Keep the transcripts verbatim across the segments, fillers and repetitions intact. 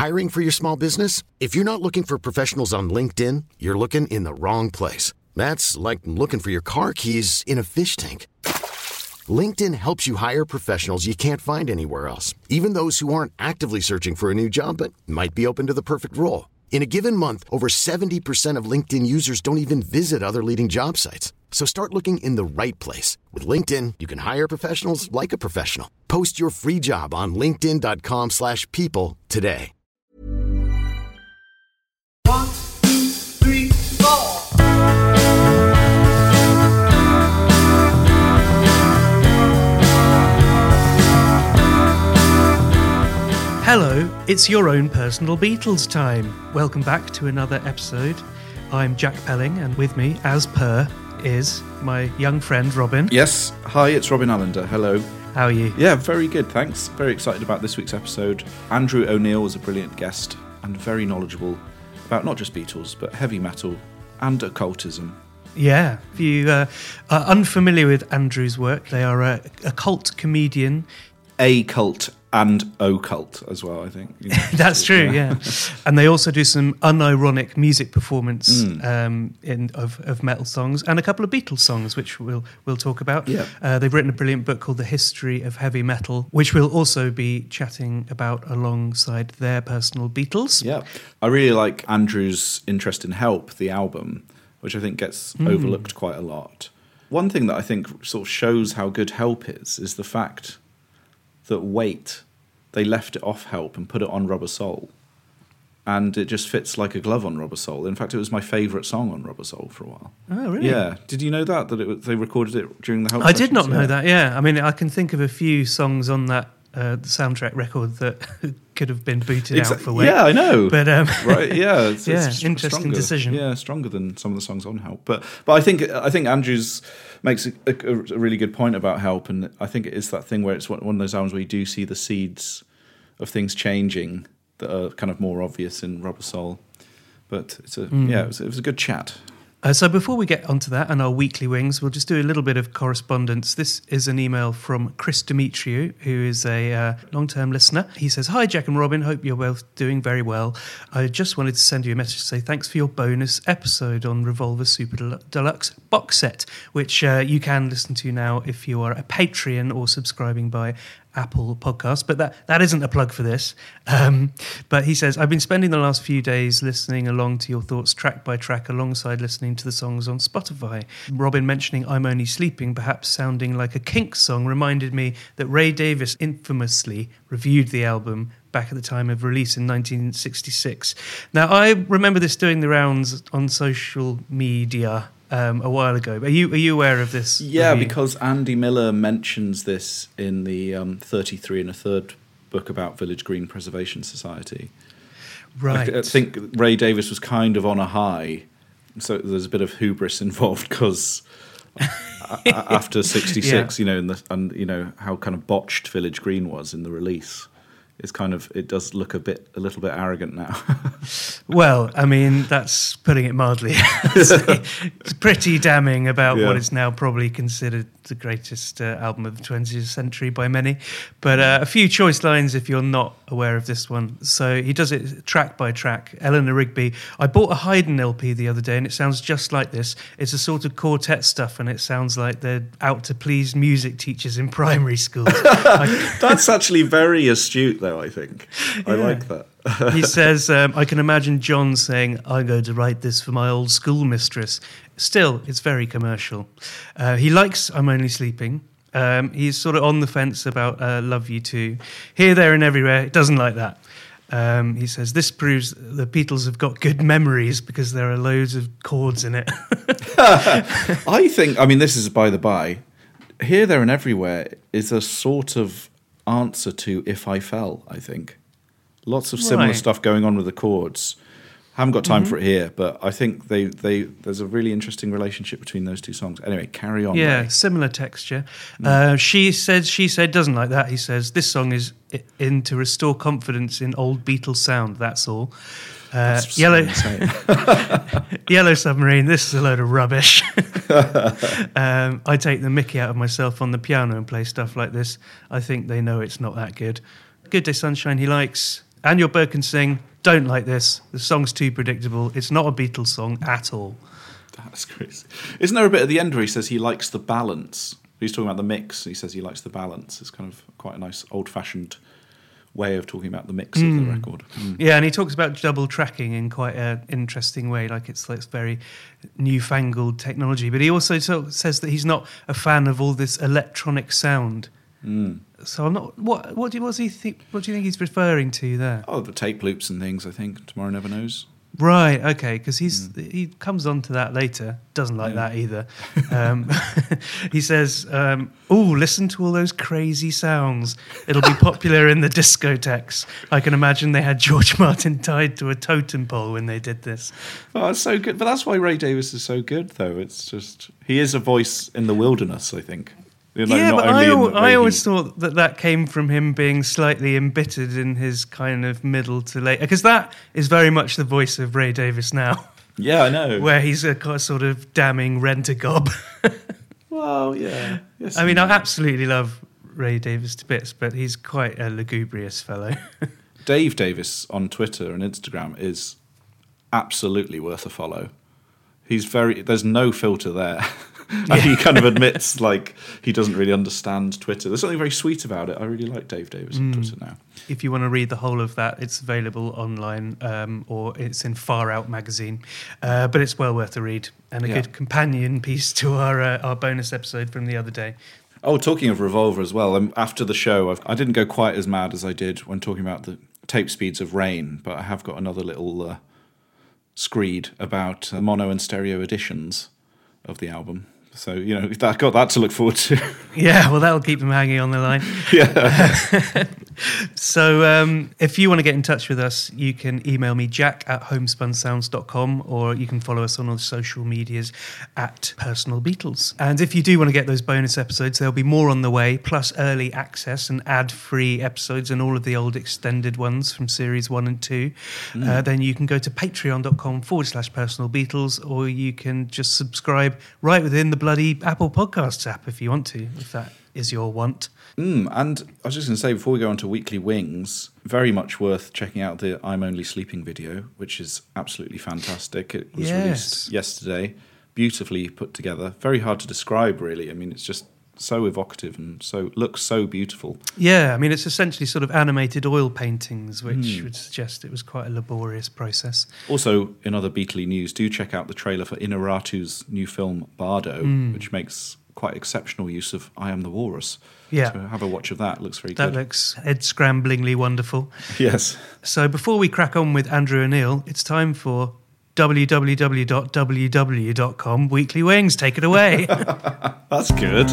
Hiring for your small business? If you're not looking for professionals on LinkedIn, you're looking in the wrong place. That's like looking for your car keys in a fish tank. LinkedIn helps you hire professionals you can't find anywhere else, even those who aren't actively searching for a new job but might be open to the perfect role. In a given month, over seventy percent of LinkedIn users don't even visit other leading job sites. So start looking in the right place. With LinkedIn, you can hire professionals like a professional. Post your free job on linkedin.com slash people today. One, two, three, four. Hello, it's your own personal Beatles time. Welcome back to another episode. I'm Jack Pelling, and with me, as per, is my young friend Robin. Yes, hi, it's Robin Allender. Hello. How are you? Yeah, very good, thanks. Very excited about this week's episode. Andrew O'Neill was a brilliant guest and very knowledgeable about not just Beatles, but heavy metal and occultism. Yeah, if you uh, are unfamiliar with Andrew's work, they are a, a cult comedian. A cult and occult as well, I think. You know, That's true, yeah. yeah. And they also do some unironic music performance Mm. um, in, of, of metal songs and a couple of Beatles songs, which we'll we'll talk about. Yeah. Uh, they've written a brilliant book called The History of Heavy Metal, which we'll also be chatting about alongside their personal Beatles. Yeah. I really like Andrew's interest in Help, the album, which I think gets Mm. overlooked quite a lot. One thing that I think sort of shows how good Help is, is the fact that Wait, they left it off Help and put it on Rubber Soul. And it just fits like a glove on Rubber Soul. In fact, it was my favourite song on Rubber Soul for a while. Oh, really? Yeah. Did you know that, that it, was- they recorded it during the Help I did not sessions? know Yeah. that, yeah. I mean, I can think of a few songs on that uh, soundtrack record that could have been booted Exa- out for Wait. Yeah, I know. But, um, right, yeah. It's, yeah, it's interesting stronger. decision. Yeah, stronger than some of the songs on Help. But but I think I think Andrews makes a, a, a really good point about Help, and I think it is that thing where it's one one of those albums where you do see the seeds of things changing that are kind of more obvious in Rubber Soul. But it's a Mm. yeah, it was, it was a good chat. Uh, so before we get onto that and our weekly wings, we'll just do a little bit of correspondence. This is an email from Chris Demetriou, who is a uh, long-term listener. He says, "Hi, Jack and Robin. Hope you're both doing very well. I just wanted to send you a message to say thanks for your bonus episode on Revolver Super Del- Deluxe box set, which uh, you can listen to now if you are a Patreon or subscribing by Apple Podcasts, but that, that isn't a plug for this. Um, but he says, I've been spending the last few days listening along to your thoughts track by track alongside listening to the songs on Spotify. Robin mentioning I'm Only Sleeping, perhaps sounding like a Kinks song, reminded me that Ray Davies infamously reviewed the album back at the time of release in nineteen sixty-six. Now, I remember this doing the rounds on social media Um, a while ago. Are you are you aware of this? Yeah, review? because Andy Miller mentions this in the um, thirty-three and a third book about Village Green Preservation Society. Right. I, I think Ray Davies was kind of on a high, so there's a bit of hubris involved because after sixty-six, Yeah. you know, and, the, and you know how kind of botched Village Green was in the release. It's kind of it does look a bit a little bit arrogant now. Well, I mean, that's putting it mildly. It's pretty damning about Yeah. what is now probably considered the greatest uh, album of the twentieth century by many. But uh, a few choice lines if you're not aware of this one. So he does it track by track. Eleanor Rigby. I bought a Haydn L P the other day and it sounds just like this. It's a sort of quartet stuff and it sounds like they're out to please music teachers in primary schools. I, That's actually very astute, though, I think. I Yeah. like that. He says, um, I can imagine John saying, I'm going to write this for my old schoolmistress. Still, it's very commercial. Uh, he likes I'm Only Sleeping. Um, he's sort of on the fence about uh, Love You Too. Here, There and Everywhere, it doesn't like that. Um, he says, this proves the Beatles have got good memories because there are loads of chords in it. I think, I mean, this is by the by. Here, There and Everywhere is a sort of answer to If I Fell, I think. Lots of similar Right. stuff going on with the chords. Haven't got time Mhm. for it here, but I think they, they there's a really interesting relationship between those two songs. Anyway, carry on. Yeah, Ray. similar texture. Uh, she said, she said, doesn't like that. He says, this song is i- in to restore confidence in old Beatles sound, that's all. Uh, That's Yellow insane. Yellow Submarine, this is a load of rubbish. um, I take the mickey out of myself on the piano and play stuff like this. I think they know it's not that good. Good Day Sunshine he likes. and your Birkin sing, don't like this. The song's too predictable. It's not a Beatles song at all. That's crazy. Isn't there a bit at the end where he says he likes the balance? He's talking about the mix. He says he likes the balance. It's kind of quite a nice old-fashioned way of talking about the mix mm. of the record. Mm. Yeah, and he talks about double tracking in quite an interesting way, like it's like it's very newfangled technology. But he also talk, says that he's not a fan of all this electronic sound. Mm. So I'm not. What what do what's he think? What do you think he's referring to there? Oh, the tape loops and things. I think Tomorrow Never Knows. Right. Okay. Because he's Mm. he comes on to that later. Doesn't like Yeah. that either. Um, he says, um, "Oh, listen to all those crazy sounds. It'll be popular in the discotheques. I can imagine they had George Martin tied to a totem pole when they did this." Oh, it's so good. But that's why Ray Davies is so good, though. It's just he is a voice in the wilderness, I think. You know, yeah, not but only I, in al- the I way always he- thought that that came from him being slightly embittered in his kind of middle to late, because that is very much the voice of Ray Davies now, Yeah, I know. where he's a kind of sort of damning rent-a-gob. Well, yeah. Yes, I mean, I absolutely love Ray Davies to bits, but he's quite a lugubrious fellow. Dave Davis on Twitter and Instagram is absolutely worth a follow. He's very. There's no filter there. And he kind of admits like he doesn't really understand Twitter. There's something very sweet about it. I really like Dave Davis on Twitter now. If you want to read the whole of that, it's available online um, or it's in Far Out magazine. Uh, but it's well worth a read and a Yeah. good companion piece to our uh, our bonus episode from the other day. Oh, talking of Revolver as well. Um, after the show, I've, I didn't go quite as mad as I did when talking about the tape speeds of Rain, but I have got another little uh, screed about uh, mono and stereo editions of the album. So, you know, I've got that to look forward to. Yeah, well, that'll keep them hanging on the line. Yeah. So um, if you want to get in touch with us, you can email me, jack at homespunsounds dot com, or you can follow us on all the social medias at Personal Beatles. And if you do want to get those bonus episodes, there'll be more on the way, plus early access and ad-free episodes and all of the old extended ones from series one and two. Mm. Uh, then you can go to patreon.com forward slash Personal Beatles, or you can just subscribe right within the bloody Apple Podcasts app if you want to, if that is your want. Mm, and I was just going to say, before we go on to Weekly Wings, very much worth checking out the I'm Only Sleeping video, which is absolutely fantastic. It was Yes. released yesterday, beautifully put together. Very hard to describe, really. I mean, it's just so evocative and so looks so beautiful. Yeah, I mean, it's essentially sort of animated oil paintings, which Mm. would suggest it was quite a laborious process. Also, in other Beatley news, do check out the trailer for Inarritu's new film, Bardo, Mm. which makes quite exceptional use of I Am the Walrus. Yeah. So have a watch of that. It looks very That good. looks head-scramblingly wonderful. Yes. So before we crack on with Andrew O'Neill, it's time for w w w dot w w dot com Weekly Wings. Take it away. That's good.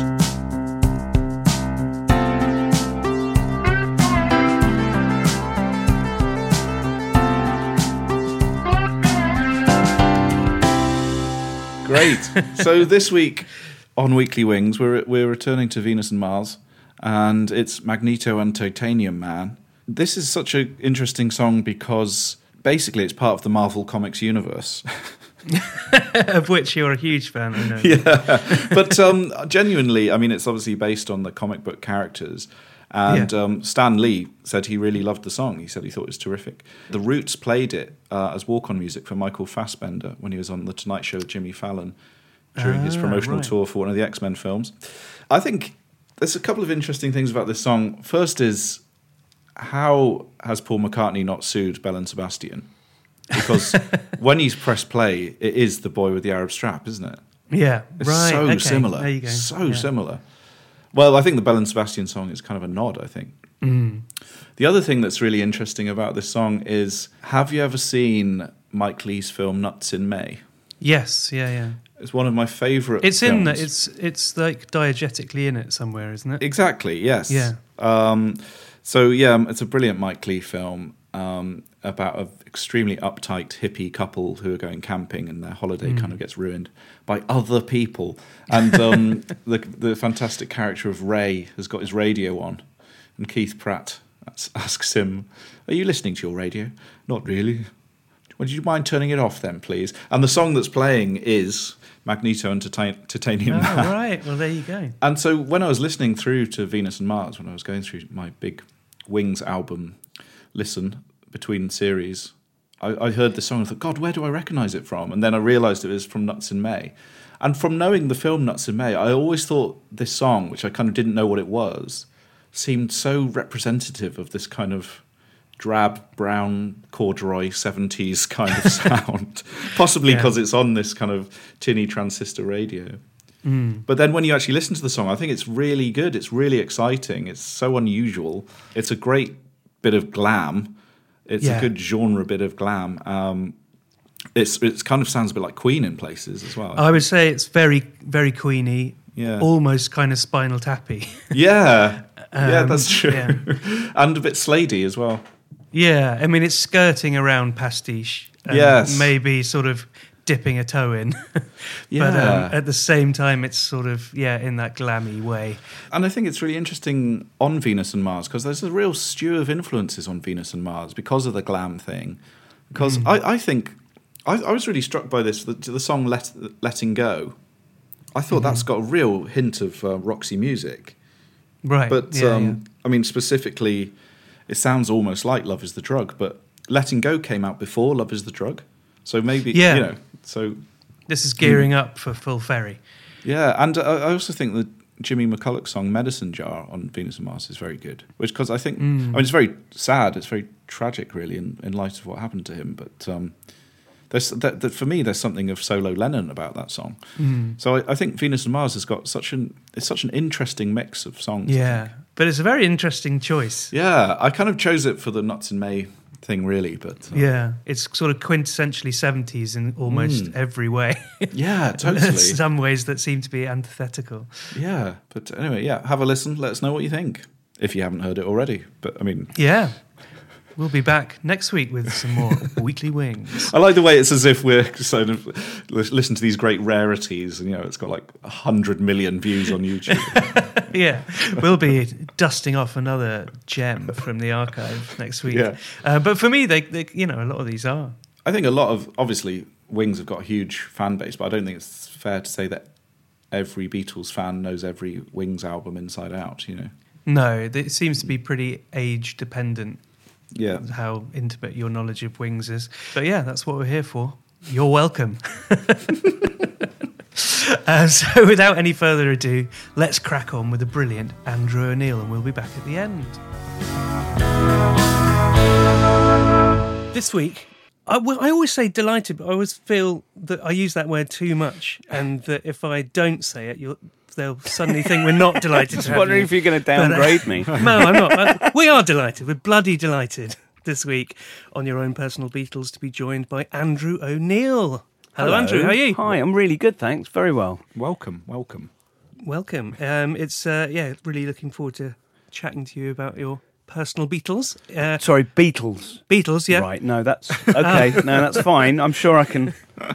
Great. So this week on Weekly Wings, we're we're returning to Venus and Mars, and it's Magneto and Titanium Man. This is such an interesting song because basically it's part of the Marvel Comics universe. Of which you're a huge fan, I know. Yeah, but um, genuinely, I mean, it's obviously based on the comic book characters. And Yeah. um, Stan Lee said he really loved the song. He said he thought it was terrific. The Roots played it uh, as walk-on music for Michael Fassbender when he was on The Tonight Show with Jimmy Fallon during his Ah, promotional right. tour for one of the X-Men films. I think there's a couple of interesting things about this song. First is, how has Paul McCartney not sued Bell and Sebastian? Because when he's pressed play, it is The Boy with the Arab Strap, isn't it? Yeah, It's right. so okay. similar. There you go. So Yeah. similar. Well, I think the Bell and Sebastian song is kind of a nod, I think. Mm. The other thing that's really interesting about this song is, have you ever seen Mike Leigh's film Nuts in May? Yes, yeah, yeah. It's one of my favourite It's films. in the, it's it's like diegetically in it somewhere, isn't it? Exactly, yes. Yeah. Um, so, yeah, it's a brilliant Mike Leigh film um, about an extremely uptight hippie couple who are going camping, and their holiday Mm. kind of gets ruined by other people. And um, the, the fantastic character of Ray has got his radio on, and Keith Pratt asks him, "Are you listening to your radio?" "Not really." "Would you mind turning it off then, please?" And the song that's playing is Magneto and Titan- Titanium Oh, Man. right. Well, there you go. And so when I was listening through to Venus and Mars, when I was going through my big Wings album listen between series, I, I heard the song and thought, God, where do I recognise it from? And then I realised it was from Nuts in May. And from knowing the film Nuts in May, I always thought this song, which I kind of didn't know what it was, seemed so representative of this kind of drab, brown, corduroy seventies kind of sound. Possibly because yeah. it's on this kind of tinny transistor radio. Mm. But then when you actually listen to the song, I think it's really good. It's really exciting. It's so unusual. It's a great bit of glam. It's yeah. a good genre bit of glam. Um, it's it kind of sounds a bit like Queen in places as well. I would say it's very, very Queeny. Yeah. Almost kind of Spinal Tappy. Yeah. um, yeah, that's true. Yeah. And a bit Slady as well. Yeah, I mean, it's skirting around pastiche. And yes. maybe sort of dipping a toe in. yeah. But um, at the same time, it's sort of, yeah, in that glammy way. And I think it's really interesting on Venus and Mars because there's a real stew of influences on Venus and Mars because of the glam thing. Because mm. I, I think, I, I was really struck by this, the, the song Let, Letting Go. I thought mm-hmm. that's got a real hint of uh, Roxy Music. Right. But, yeah, um, yeah. I mean, specifically, it sounds almost like Love is the Drug, but Letting Go came out before Love is the Drug. So maybe, yeah. you know, so... This is gearing mm. up for Full Ferry. Yeah, and uh, I also think the Jimmy McCulloch song Medicine Jar on Venus and Mars is very good. Which, because I think, mm. I mean, it's very sad, it's very tragic, really, in, in light of what happened to him, but... Um, There's that, that for me, there's something of solo Lennon about that song. Mm. So I, I think Venus and Mars has got such an it's such an interesting mix of songs. Yeah, but it's a very interesting choice. Yeah, I kind of chose it for the Nuts in May thing, really. But uh, yeah, it's sort of quintessentially seventies in almost mm. every way. Yeah, totally. Some ways that seem to be antithetical. Yeah, but anyway, yeah, have a listen. Let us know what you think if you haven't heard it already. But I mean, yeah. We'll be back next week with some more Weekly Wings. I like the way it's as if we're sort of listen to these great rarities, and you know, it's got like a hundred million views on YouTube. Yeah, we'll be dusting off another gem from the archive next week. Yeah. Uh, but for me, they, they, you know, a lot of these are. I think a lot of obviously Wings have got a huge fan base, but I don't think it's fair to say that every Beatles fan knows every Wings album inside out. You know. No, it seems to be pretty age dependent. Yeah, how intimate your knowledge of Wings is. But yeah, that's what we're here for. You're welcome. uh, so without any further ado, let's crack on with the brilliant Andrew O'Neill, and we'll be back at the end. This week, I, well, I always say delighted, but I always feel that I use that word too much, and that if I don't say it, you'll... they'll suddenly think we're not delighted. I was wondering if you're going to downgrade but, uh, me. No, I'm not. Uh, we are delighted. We're bloody delighted this week on Your Own Personal Beatles to be joined by Andrew O'Neill. Hello, Hello. Andrew. How are you? Hi, I'm really good, thanks. Very well. Welcome, welcome. Welcome. Um, it's, uh, yeah, really looking forward to chatting to you about your personal Beatles. Uh, Sorry, Beatles. Beatles, yeah. Right, no, that's... Okay, no, that's fine. I'm sure I can...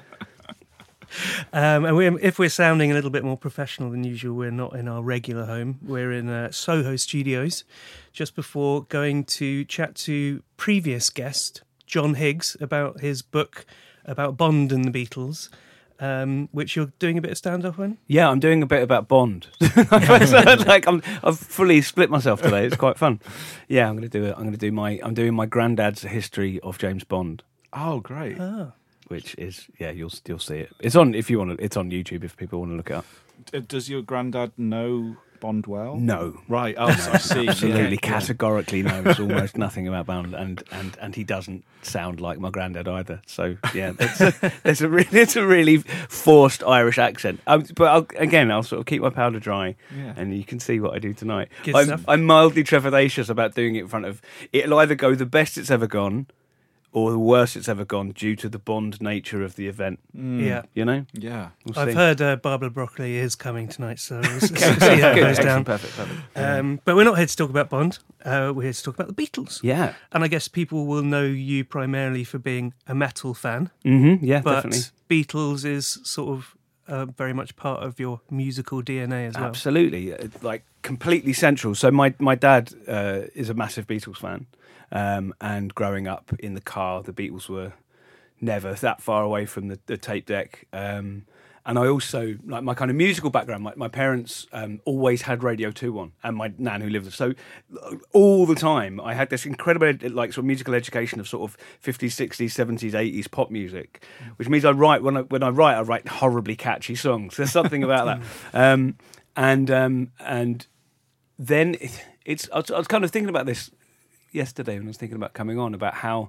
Um, and we're, if we're sounding a little bit more professional than usual, we're not in our regular home. We're in uh, Soho Studios, just before going to chat to previous guest, John Higgs, about his book about Bond and the Beatles, um, which you're doing a bit of stand-up on? Yeah, I'm doing a bit about Bond. like I'm, I've fully split myself today. It's quite fun. Yeah, I'm going to do it. I'm going to do my. I'm doing my granddad's history of James Bond. Oh, great. Ah. Which is, yeah, you'll still see it. It's on if you want to. It's on YouTube if people want to look it up. Does your granddad know Bond well? No. Right. Oh, so I see. Absolutely, yeah. categorically knows almost nothing about Bond, and, and, and he doesn't sound like my granddad either. So yeah, it's a, it's a really, it's a really forced Irish accent. Um, but I'll, again, I'll sort of keep my powder dry, yeah. and you can see what I do tonight. Good I'm, stuff. I'm mildly trepidatious about doing it in front of. It'll either go the best it's ever gone, or the worst it's ever gone due to the Bond nature of the event. Mm. Yeah. You know? Yeah. We'll I've see. heard uh, Barbara Broccoli is coming tonight, so we'll see Okay, how it good, goes down. excellent, perfect, perfect. Um, but we're not here to talk about Bond. Uh, we're here to talk about the Beatles. Yeah. And I guess people will know you primarily for being a metal fan. Mm-hmm, yeah, but definitely. Beatles is sort of uh, very much part of your musical D N A as well. Absolutely. Uh, Like, completely central. So my, my dad uh, is a massive Beatles fan. Um, and growing up in the car, the Beatles were never that far away from the, the tape deck. Um, and I also like my kind of musical background. My, my parents um, always had Radio Two on, and my nan who lived there. So all the time, I had this incredible like sort of musical education of sort of fifties, sixties, seventies, eighties pop music, which means I write when I when I write, I write horribly catchy songs. There's something about that, um, and um, and then it, it's. I was, I was kind of thinking about this yesterday when I was thinking about coming on about how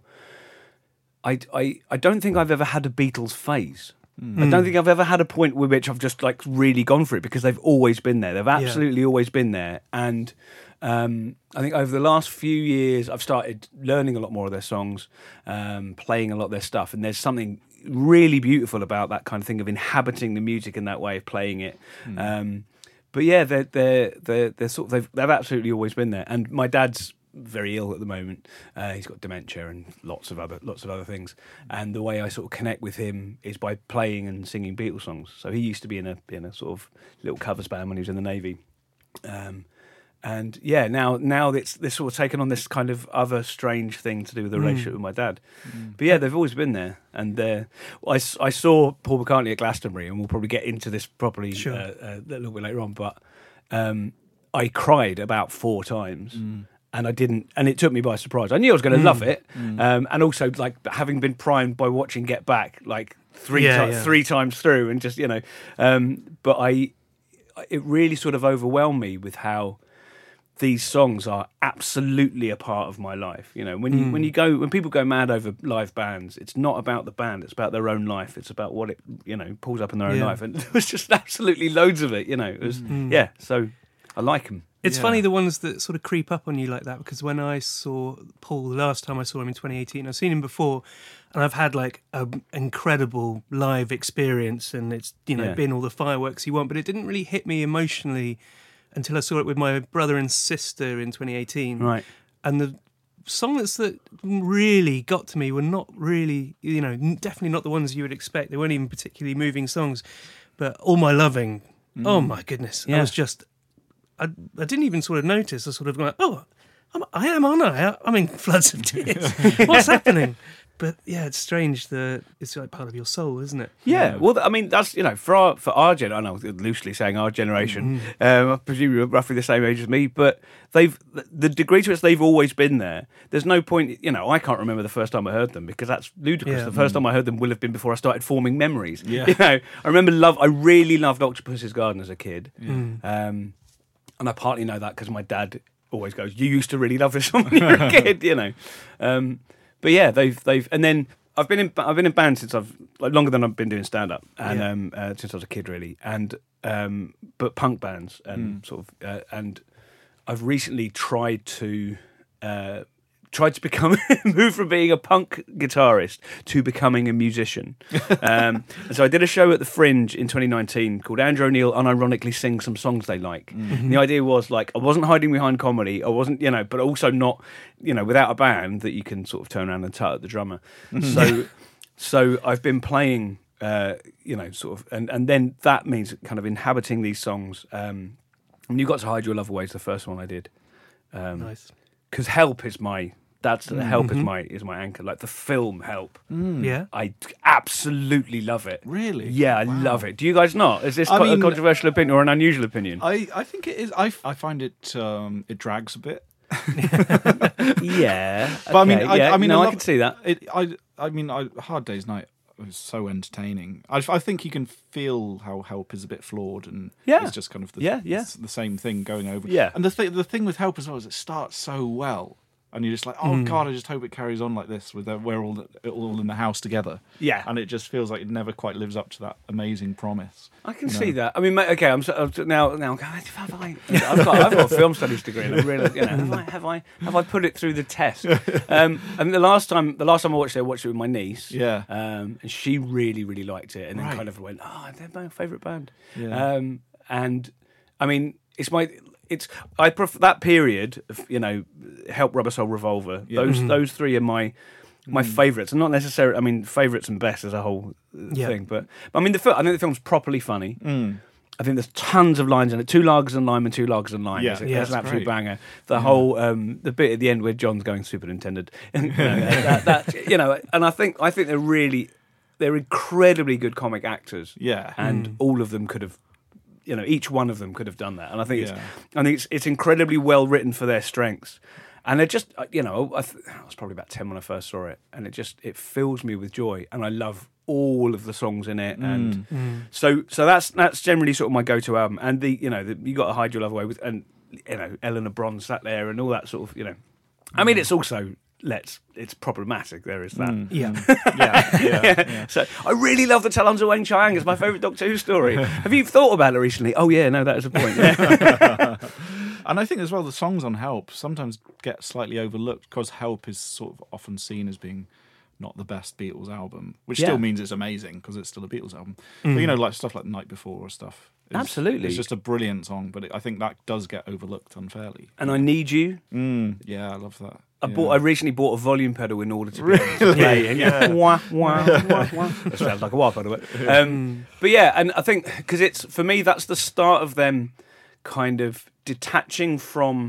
I I I don't think I've ever had a Beatles phase. Mm. I don't think I've ever had a point with which I've just like really gone for it because they've always been there. They've absolutely yeah. always been there. And um, I think over the last few years, I've started learning a lot more of their songs, um, playing a lot of their stuff. And there's something really beautiful about that kind of thing of inhabiting the music in that way of playing it. Mm. Um, but yeah, they're they're they're, they're sort of they've, they've absolutely always been there. And my dad's very ill at the moment. Uh, he's got dementia and lots of other lots of other things. And the way I sort of connect with him is by playing and singing Beatles songs. So he used to be in a in a sort of little covers band when he was in the Navy. Um, and yeah, now now it's it's sort of taken on this kind of other strange thing to do with the relationship mm. with my dad. Mm. But yeah, they've always been there. And uh, I, I saw Paul McCartney at Glastonbury, and we'll probably get into this properly sure. uh, uh, a little bit later on. But um, I cried about four times. Mm. And I didn't, and it took me by surprise. I knew I was going to mm. love it, mm. um, and also like having been primed by watching Get Back like three yeah, ti- yeah. three times through, and just you know, um, but I, it really sort of overwhelmed me with how these songs are absolutely a part of my life. You know, when you mm. when you go when people go mad over live bands, it's not about the band; it's about their own life. It's about what it you know pulls up in their own yeah. life, and there was just absolutely loads of it. You know, it was mm. yeah. So I like them. It's yeah. funny the ones that sort of creep up on you like that, because when I saw Paul the last time I saw him in twenty eighteen, I've seen him before, and I've had like an incredible live experience, and it's you know Yeah. been all the fireworks you want, but it didn't really hit me emotionally until I saw it with my brother and sister in twenty eighteen. Right. And the songs that really got to me were not really, you know, definitely not the ones you would expect. They weren't even particularly moving songs, but All My Loving, mm. oh my goodness, Yeah. I was just... I, I didn't even sort of notice. I sort of like, oh, I'm, I am, aren't I? I'm in floods of tears. What's happening? But yeah, it's strange that it's like part of your soul, isn't it? Yeah, yeah. Well, I mean, that's you know, for our for our gen, I know loosely saying our generation, mm-hmm. um, I presume you're roughly the same age as me, but they've the degree to which they've always been there. There's no point, you know, I can't remember the first time I heard them because that's ludicrous. Yeah. The first time I heard them will have been before I started forming memories. Yeah. You know, I remember love. I really loved Octopus's Garden as a kid. Yeah. Mm. Um, And I partly know that because my dad always goes, "You used to really love this when you were a kid," you know. Um, but yeah, they've they've, and then I've been in I've been in bands since I've like longer than I've been doing stand up, and Yeah. um, uh, since I was a kid really, and um, but punk bands and Mm. sort of, uh, and I've recently tried to. Uh, tried to become move from being a punk guitarist to becoming a musician. Um, and so I did a show at the Fringe in twenty nineteen called Andrew O'Neill unironically sings some songs they like. Mm-hmm. And the idea was like I wasn't hiding behind comedy, I wasn't, you know, but also not, you know, without a band that you can sort of turn around and tut at the drummer. So so I've been playing uh, you know, sort of and, and then that means kind of inhabiting these songs. Um and You Got to Hide Your Love Away is the first one I did. Um Nice. because Help is my that's the Help Mm-hmm. is my is my anchor. Like the film Help, Yeah. I absolutely love it. Really? Yeah, I Wow. love it. Do you guys not? Is this I co- mean- a controversial opinion or an unusual opinion? I, I think it is. I, I find it um, it drags a bit. yeah, But I mean, okay, I, yeah, I mean, no, I, love- can see that. It, I, I mean, I, Hard Day's Night was so entertaining. I, I think you can feel how Help is a bit flawed, and Yeah. it's just kind of the, Yeah, yeah. it's the same thing going over. Yeah. And the thing, the thing with Help as well is it starts so well, and you're just like, oh Mm. god, I just hope it carries on like this. With the, we're all all in the house together. Yeah. And it just feels like it never quite lives up to that amazing promise. I can you know? see that. I mean, mate, okay, I'm, so, I'm so- now now I'm going, have I? I've got, I've got a film studies degree, and I really, you know, have I have I have I put it through the test? Um, and the last time the last time I watched it, I watched it with my niece. Yeah. Um, and she really really liked it, and then Right. kind of went, oh, they're my favourite band. Yeah. Um, and I mean, it's my. It's I prefer that period of, you know, Help, Rubber Soul, Revolver. Yeah. Those Mhm. those three are my my favourites, and not necessarily. I mean, favourites and best is a whole uh, Yeah. thing, but, but I mean, the fil- I think the film's properly funny. Mm. I think there's tons of lines in it. Two lagers and lime and two lagers and lime. Yeah. It's, a- Yeah, it's an that's absolute great. banger. The whole um, the bit at the end where John's going superintendent, and, you know, that, that, you know, and I think I think they're really. they're incredibly good comic actors. Yeah. and all of them could have, you know, each one of them could have done that. And I think Yeah. it's, I think it's, it's incredibly well written for their strengths. And it just, you know, I, th- I was probably about ten when I first saw it, and it just it fills me with joy, and I love all of the songs in it, and so so that's that's generally sort of my go-to album. And the you know the, you got to hide your love away with, and you know Eleanor Bron sat there and all that sort of you know. I mean, it's also let's it's problematic. There is that. Yeah. yeah, yeah, yeah. So I really love the Talons of Wang Chiang. It's my favourite Doctor Who story. Have you thought about it recently? Oh yeah, no, that is a point. Yeah. And I think as well the songs on Help sometimes get slightly overlooked because Help is sort of often seen as being not the best Beatles album, which Yeah. still means it's amazing because it's still a Beatles album. But you know, like stuff like The Night Before or stuff. is- Absolutely. It's just a brilliant song, but it, I think that does get overlooked unfairly. And I Need You. Mm, yeah, I love that. I yeah. bought. I recently bought a volume pedal in order to be able to play. And yeah, wah, wah, wah, wah. That sounds like a wah, by the way. Um, but yeah, and I think because it's for me, that's the start of them kind of detaching from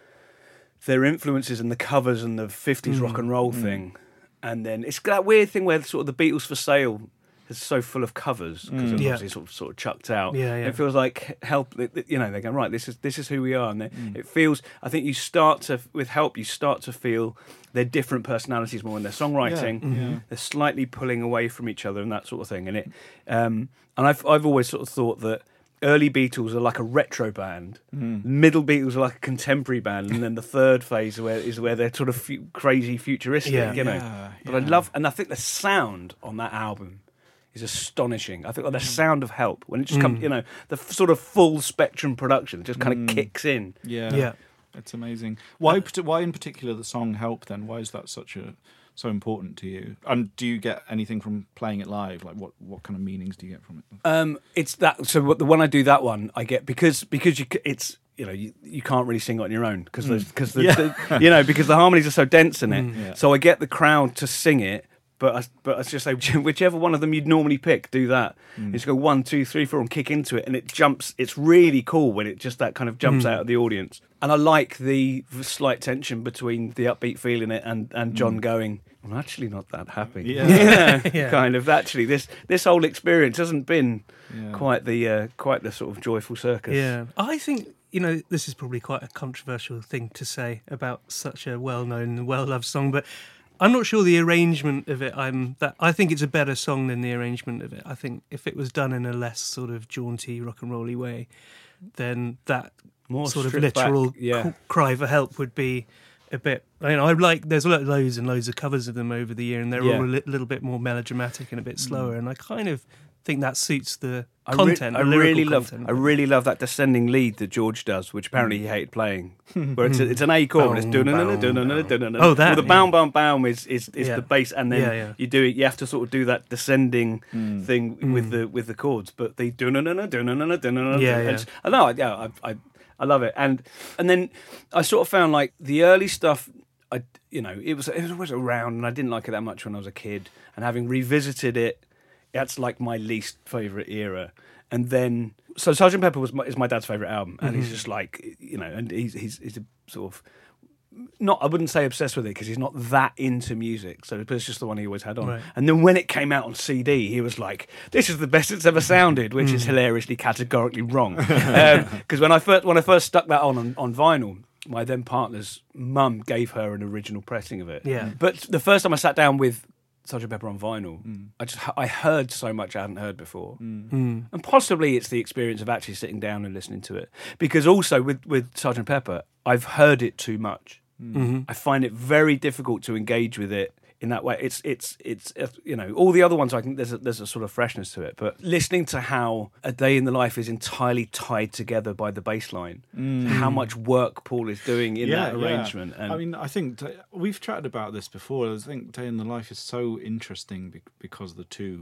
their influences and the covers and the fifties rock and roll thing, and then it's that weird thing where sort of the Beatles for Sale is so full of covers because it's Yeah. obviously sort of, sort of chucked out. Yeah, yeah. It feels like Help. You know, they're going right. This is this is who we are, and they, it feels. I think you start to with Help, you start to feel their different personalities more in their songwriting. Yeah, yeah. They're slightly pulling away from each other and that sort of thing. And it, um, and I've I've always sort of thought that early Beatles are like a retro band, middle Beatles are like a contemporary band, and then the third phase where is where they're sort of fu- crazy futuristic, Yeah. you know. Yeah, But I yeah. love, and I think the sound on that album is astonishing. I think like, the sound of Help when it just comes, you know, the f- sort of full spectrum production just kind of kicks in. Yeah, Yeah. it's amazing. Why? parti- Why in particular the song "Help"? Then why is that such a so important to you? And do you get anything from playing it live? Like what what kind of meanings do you get from it? Um, it's that. So what- the when I do that one, I get because because you c- it's you know you, you can't really sing it on your own because because the, Yeah. the you know because the harmonies are so dense in it. Yeah. So I get the crowd to sing it. But I, but I just say whichever one of them you'd normally pick, do that. You just go one, two, three, four, and kick into it, and it jumps. It's really cool when it just that kind of jumps out of the audience. And I like the slight tension between the upbeat feel in it and, and John going, I'm actually not that happy. Yeah. You know, Yeah. kind of. Actually, this this whole experience hasn't been Yeah. quite the uh, quite the sort of joyful circus. Yeah, I think you know this is probably quite a controversial thing to say about such a well-known and well-loved song, but I'm not sure the arrangement of it. I'm that I think it's a better song than the arrangement of it. I think if it was done in a less sort of jaunty rock and rolly way, then that More sort of stripped back, literal yeah. c- cry for help would be a bit. I mean, I like. There's lo- loads and loads of covers of them over the year, and they're Yeah. all a li- little bit more melodramatic and a bit slower. And I kind of think that suits the I re- content. I the lyrical really love. content. I really love that descending lead that George does, which apparently he hated playing. Where it's, a, it's an A chord, and it's Boom, dun-dun-dun, boom, dun-dun-dun, dun-dun-dun. Oh, that, Well, the yeah. bound, bound, bound is is, is Yeah. the bass, and then Yeah, yeah. you do it. You have to sort of do that descending thing with the with the chords. But the dun-dun-dun, dun-dun-dun, dun-dun-dun, Yeah, it's- yeah. I know. I- Yeah, I, I I love it. And and then I sort of found like the early stuff. I you know it was it was always around, and I didn't like it that much when I was a kid. And having revisited it, that's like my least favorite era. And then, so Sergeant Pepper was my, is my dad's favorite album, and he's just like, you know, and he's he's he's a sort of not I wouldn't say obsessed with it because he's not that into music, so but it's just the one he always had on. Right. And then when it came out on C D, he was like, "This is the best it's ever sounded," which is hilariously categorically wrong. Because when I first when I first stuck that on on, on vinyl. My then partner's mum gave her an original pressing of it. Yeah. But the first time I sat down with Sergeant Pepper on vinyl, I just I heard so much I hadn't heard before, and possibly it's the experience of actually sitting down and listening to it. Because also with with Sergeant Pepper, I've heard it too much. I find it very difficult to engage with it in that way. It's it's it's uh, you know all the other ones I think there's a, there's a sort of freshness to it, but listening to how A Day in the Life is entirely tied together by the bass line, how much work Paul is doing in that arrangement. And I mean, I think t- we've chatted about this before. I think Day in the Life is so interesting be- because of the two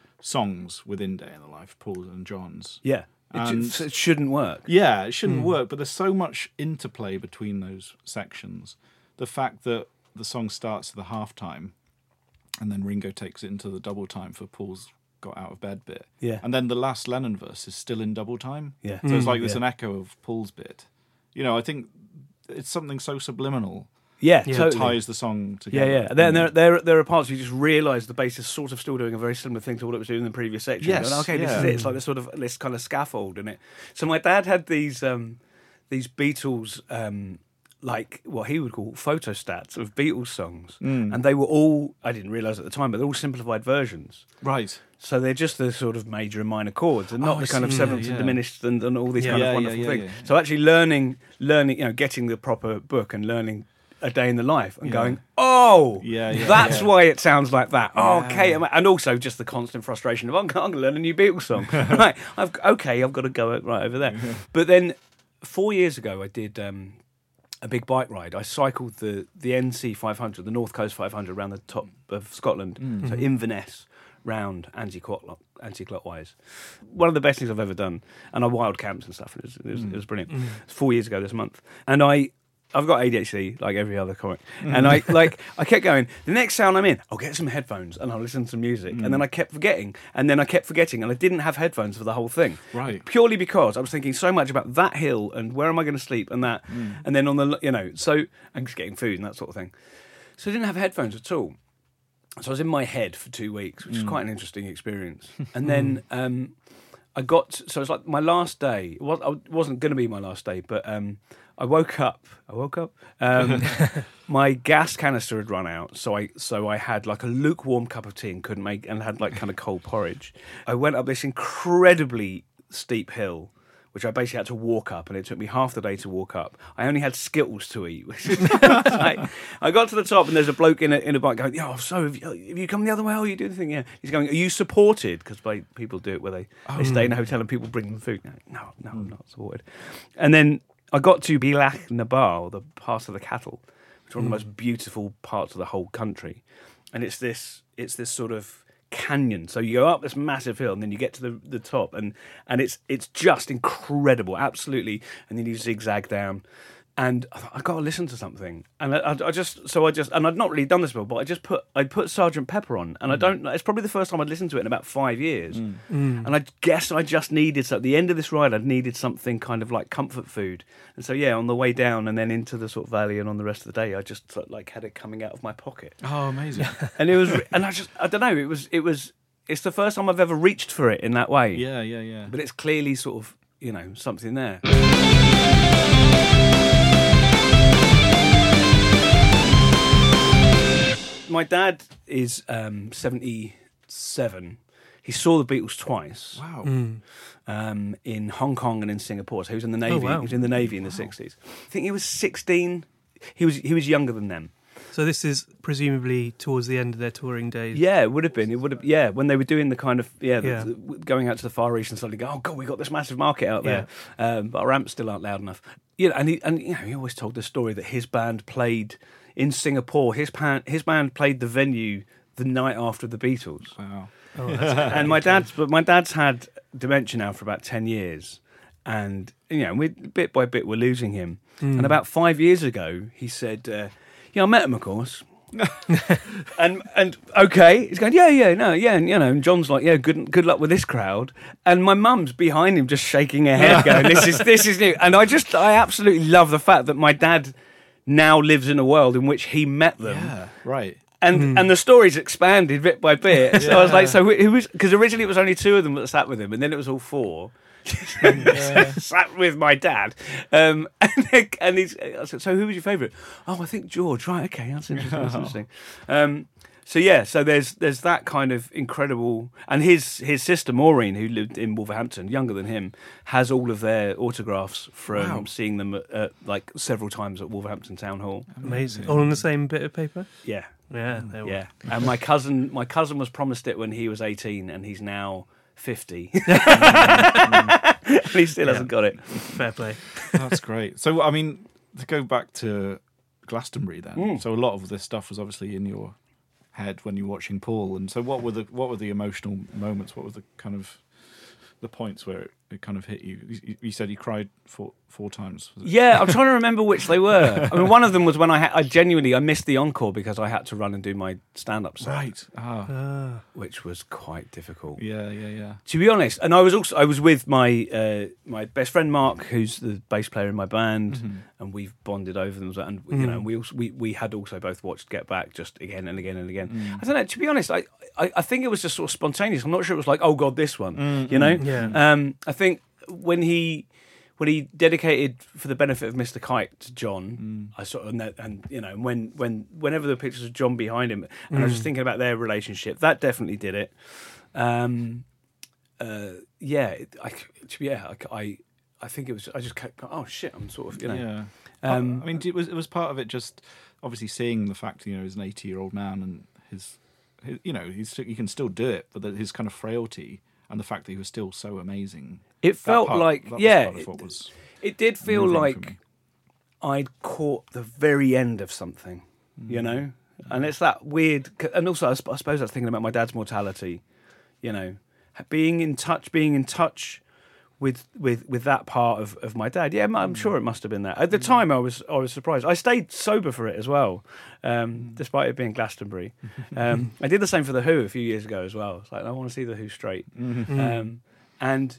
songs within Day in the Life, Paul's and John's. yeah, it, And- should, it shouldn't work. Yeah, it shouldn't work, but there's so much interplay between those sections. The fact that the song starts at the halftime, and then Ringo takes it into the double time for Paul's got out of bed bit. Yeah. And then the last Lennon verse is still in double time. Yeah. So it's like there's yeah. an echo of Paul's bit. You know, I think it's something so subliminal Yeah, Yeah. totally. ties the song Yeah, together. yeah. Then there, there, there are parts where you just realise the bass is sort of still doing a very similar thing to what it was doing in the previous section. Yes, Going, okay, this yeah. is it. It's like this sort of this kind of scaffold in it. So my dad had these um, these Beatles, um, like what he would call photostats of Beatles songs, Mm. and they were all, I didn't realise at the time, but they're all simplified versions. Right. So they're just the sort of major and minor chords, and not Oh, the I kind of see. seventh Yeah, and yeah. diminished and, and all these Yeah. kind Yeah, of yeah, wonderful yeah, things. yeah. So actually learning, learning, you know, getting the proper book and learning a day in the life and Yeah. going, oh, Yeah, yeah, that's yeah. why it sounds like that. Oh, Yeah. okay, and also just the constant frustration of I'm, going to learn a new Beatles song. Right, I've okay, I've got to go right over there. But then four years ago, I did. Um, a big bike ride. I cycled the, the N C five hundred, the North Coast five hundred, around the top of Scotland. Mm. So Inverness, round anti-clock, anti-clockwise. One of the best things I've ever done. And I wild camps and stuff. It was, it was, Mm. it was brilliant. It's four years ago this month. And I... I've got A D H D like every other comic, and I like I kept going. The next sound I'm in, I'll get some headphones and I'll listen to some music, and then I kept forgetting, and then I kept forgetting, and I didn't have headphones for the whole thing, Right. Purely because I was thinking so much about that hill and where am I going to sleep and that, and then on the you know so and just getting food and that sort of thing. So I didn't have headphones at all. So I was in my head for two weeks, which is quite an interesting experience. And then um, I got so it was like my last day. It was, it wasn't going to be my last day, but. Um, I woke up. I woke up. Um, my gas canister had run out, so I so I had like a lukewarm cup of tea and couldn't make and had like kind of cold porridge. I went up this incredibly steep hill, which I basically had to walk up, and it took me half the day to walk up. I only had Skittles to eat. Which is like, I got to the top, and there's a bloke in a, in a bike going, "Oh, so have you, have you come the other way? Oh, you do the thing, yeah." He's going, "Are you supported?" Because people do it where they, they stay in a hotel and people bring them food. No, no, I'm not supported. And then I got to Bilach Nabar, the pass of the cattle, which is one of the most beautiful parts of the whole country, and it's this it's this sort of canyon. So you go up this massive hill, and then you get to the, the top, and and it's it's just incredible, absolutely. And then you zigzag down, and I thought, I've got to listen to something. And I, I, I just so I just and I'd not really done this before, but I just put I put Sergeant Pepper on, and I don't. It's probably the first time I'd listened to it in about five years, and I guess I just needed so at the end of this ride, I needed something kind of like comfort food. And so yeah, on the way down and then into the sort of valley and on the rest of the day, I just sort of, like had it coming out of my pocket. Oh, amazing. And it was, and I just, I don't know, it was, it was, it's the first time I've ever reached for it in that way. Yeah, yeah, yeah. But it's clearly sort of, you know, something there. My dad is um, seventy-seven. He saw the Beatles twice. Wow. Um, in Hong Kong and in Singapore. So he was in the Navy. wow. He was in the Navy in the sixties. I think he was sixteen. He was he was younger than them. So this is presumably towards the end of their touring days. Yeah, it would have been. It would have. Yeah, when they were doing the kind of yeah, the- Yeah. the- going out to the Far East and suddenly go, oh god, we got this massive market out there, um, but our amps still aren't loud enough. You know, and he and you know he always told the story that his band played in Singapore. His pan, his band played the venue the night after the Beatles. Wow. Oh, that's And my dad's, but my dad's had dementia now for about ten years, and you know, we bit by bit we're losing him. And about five years ago, he said, uh, "Yeah, I met him, of course." and and okay, he's going, "Yeah, yeah, no, yeah," and you know, and John's like, "Yeah, good, good luck with this crowd." And my mum's behind him, just shaking her head, going, "This is this is new." And I just, I absolutely love the fact that my dad now lives in a world in which he met them. Yeah, right. And and the story's expanded bit by bit. So I was like, so who who was? Because originally it was only two of them that sat with him, and then it was all four. Sat with my dad, um, and, and he's. I said, so who was your favourite? Oh, I think George. Right, okay, that's interesting. That's interesting. Um, so yeah, so there's there's that kind of incredible, and his his sister Maureen, who lived in Wolverhampton, younger than him, has all of their autographs from Wow. seeing them at, at, like several times at Wolverhampton Town Hall. amazing. All on the same bit of paper? Yeah. Yeah, there we Yeah, and my cousin, my cousin was promised it when he was eighteen, and he's now fifty. And he still hasn't got it. Fair play. That's great. So, I mean, to go back to Glastonbury then. So a lot of this stuff was obviously in your head when you were watching Paul. And so what were the what were the emotional moments? What were the kind of the points where it, it kind of hit you? You, you said you cried four four times. Was it? Yeah, I'm trying to remember which they were. I mean, one of them was when I, ha- I genuinely I missed the encore because I had to run and do my stand-up set, Right. Ah. Ah. which was quite difficult. Yeah, yeah, yeah. To be honest, and I was also I was with my uh, my best friend Mark, who's the bass player in my band, Mm-hmm. and we've bonded over them. And you know, we also, we we had also both watched Get Back just again and again and again. Mm. I don't know. To be honest, I, I I think it was just sort of spontaneous. I'm not sure it was like, oh god, this one. Mm, You know. Yeah. Um, I think when he when he dedicated For the Benefit of Mister Kite to John, I sort of and, that- and you know when when whenever the pictures of John behind him, and I was just thinking about their relationship, that definitely did it. Um, uh, yeah, it- I, yeah, I, I I think it was. I just kept. Oh shit! I'm sort of you know. Yeah. Um, I mean, it was it was part of it. Just obviously seeing the fact, you know, he's an eighty-year-old man and his, his, you know, he's he can still do it, but that his kind of frailty and the fact that he was still so amazing. It that felt part- like that was yeah, part of it, what was it did feel moving for like me. I'd caught the very end of something, you know, and it's that weird. And also, I sp- I suppose I was thinking about my dad's mortality, you know, being in touch, being in touch with with with that part of, of my dad. Yeah, I'm sure it must have been that. At the time, I was I was surprised. I stayed sober for it as well, um, despite it being Glastonbury. Um, I did the same for the Who a few years ago as well. It's like I want to see the Who straight, um, and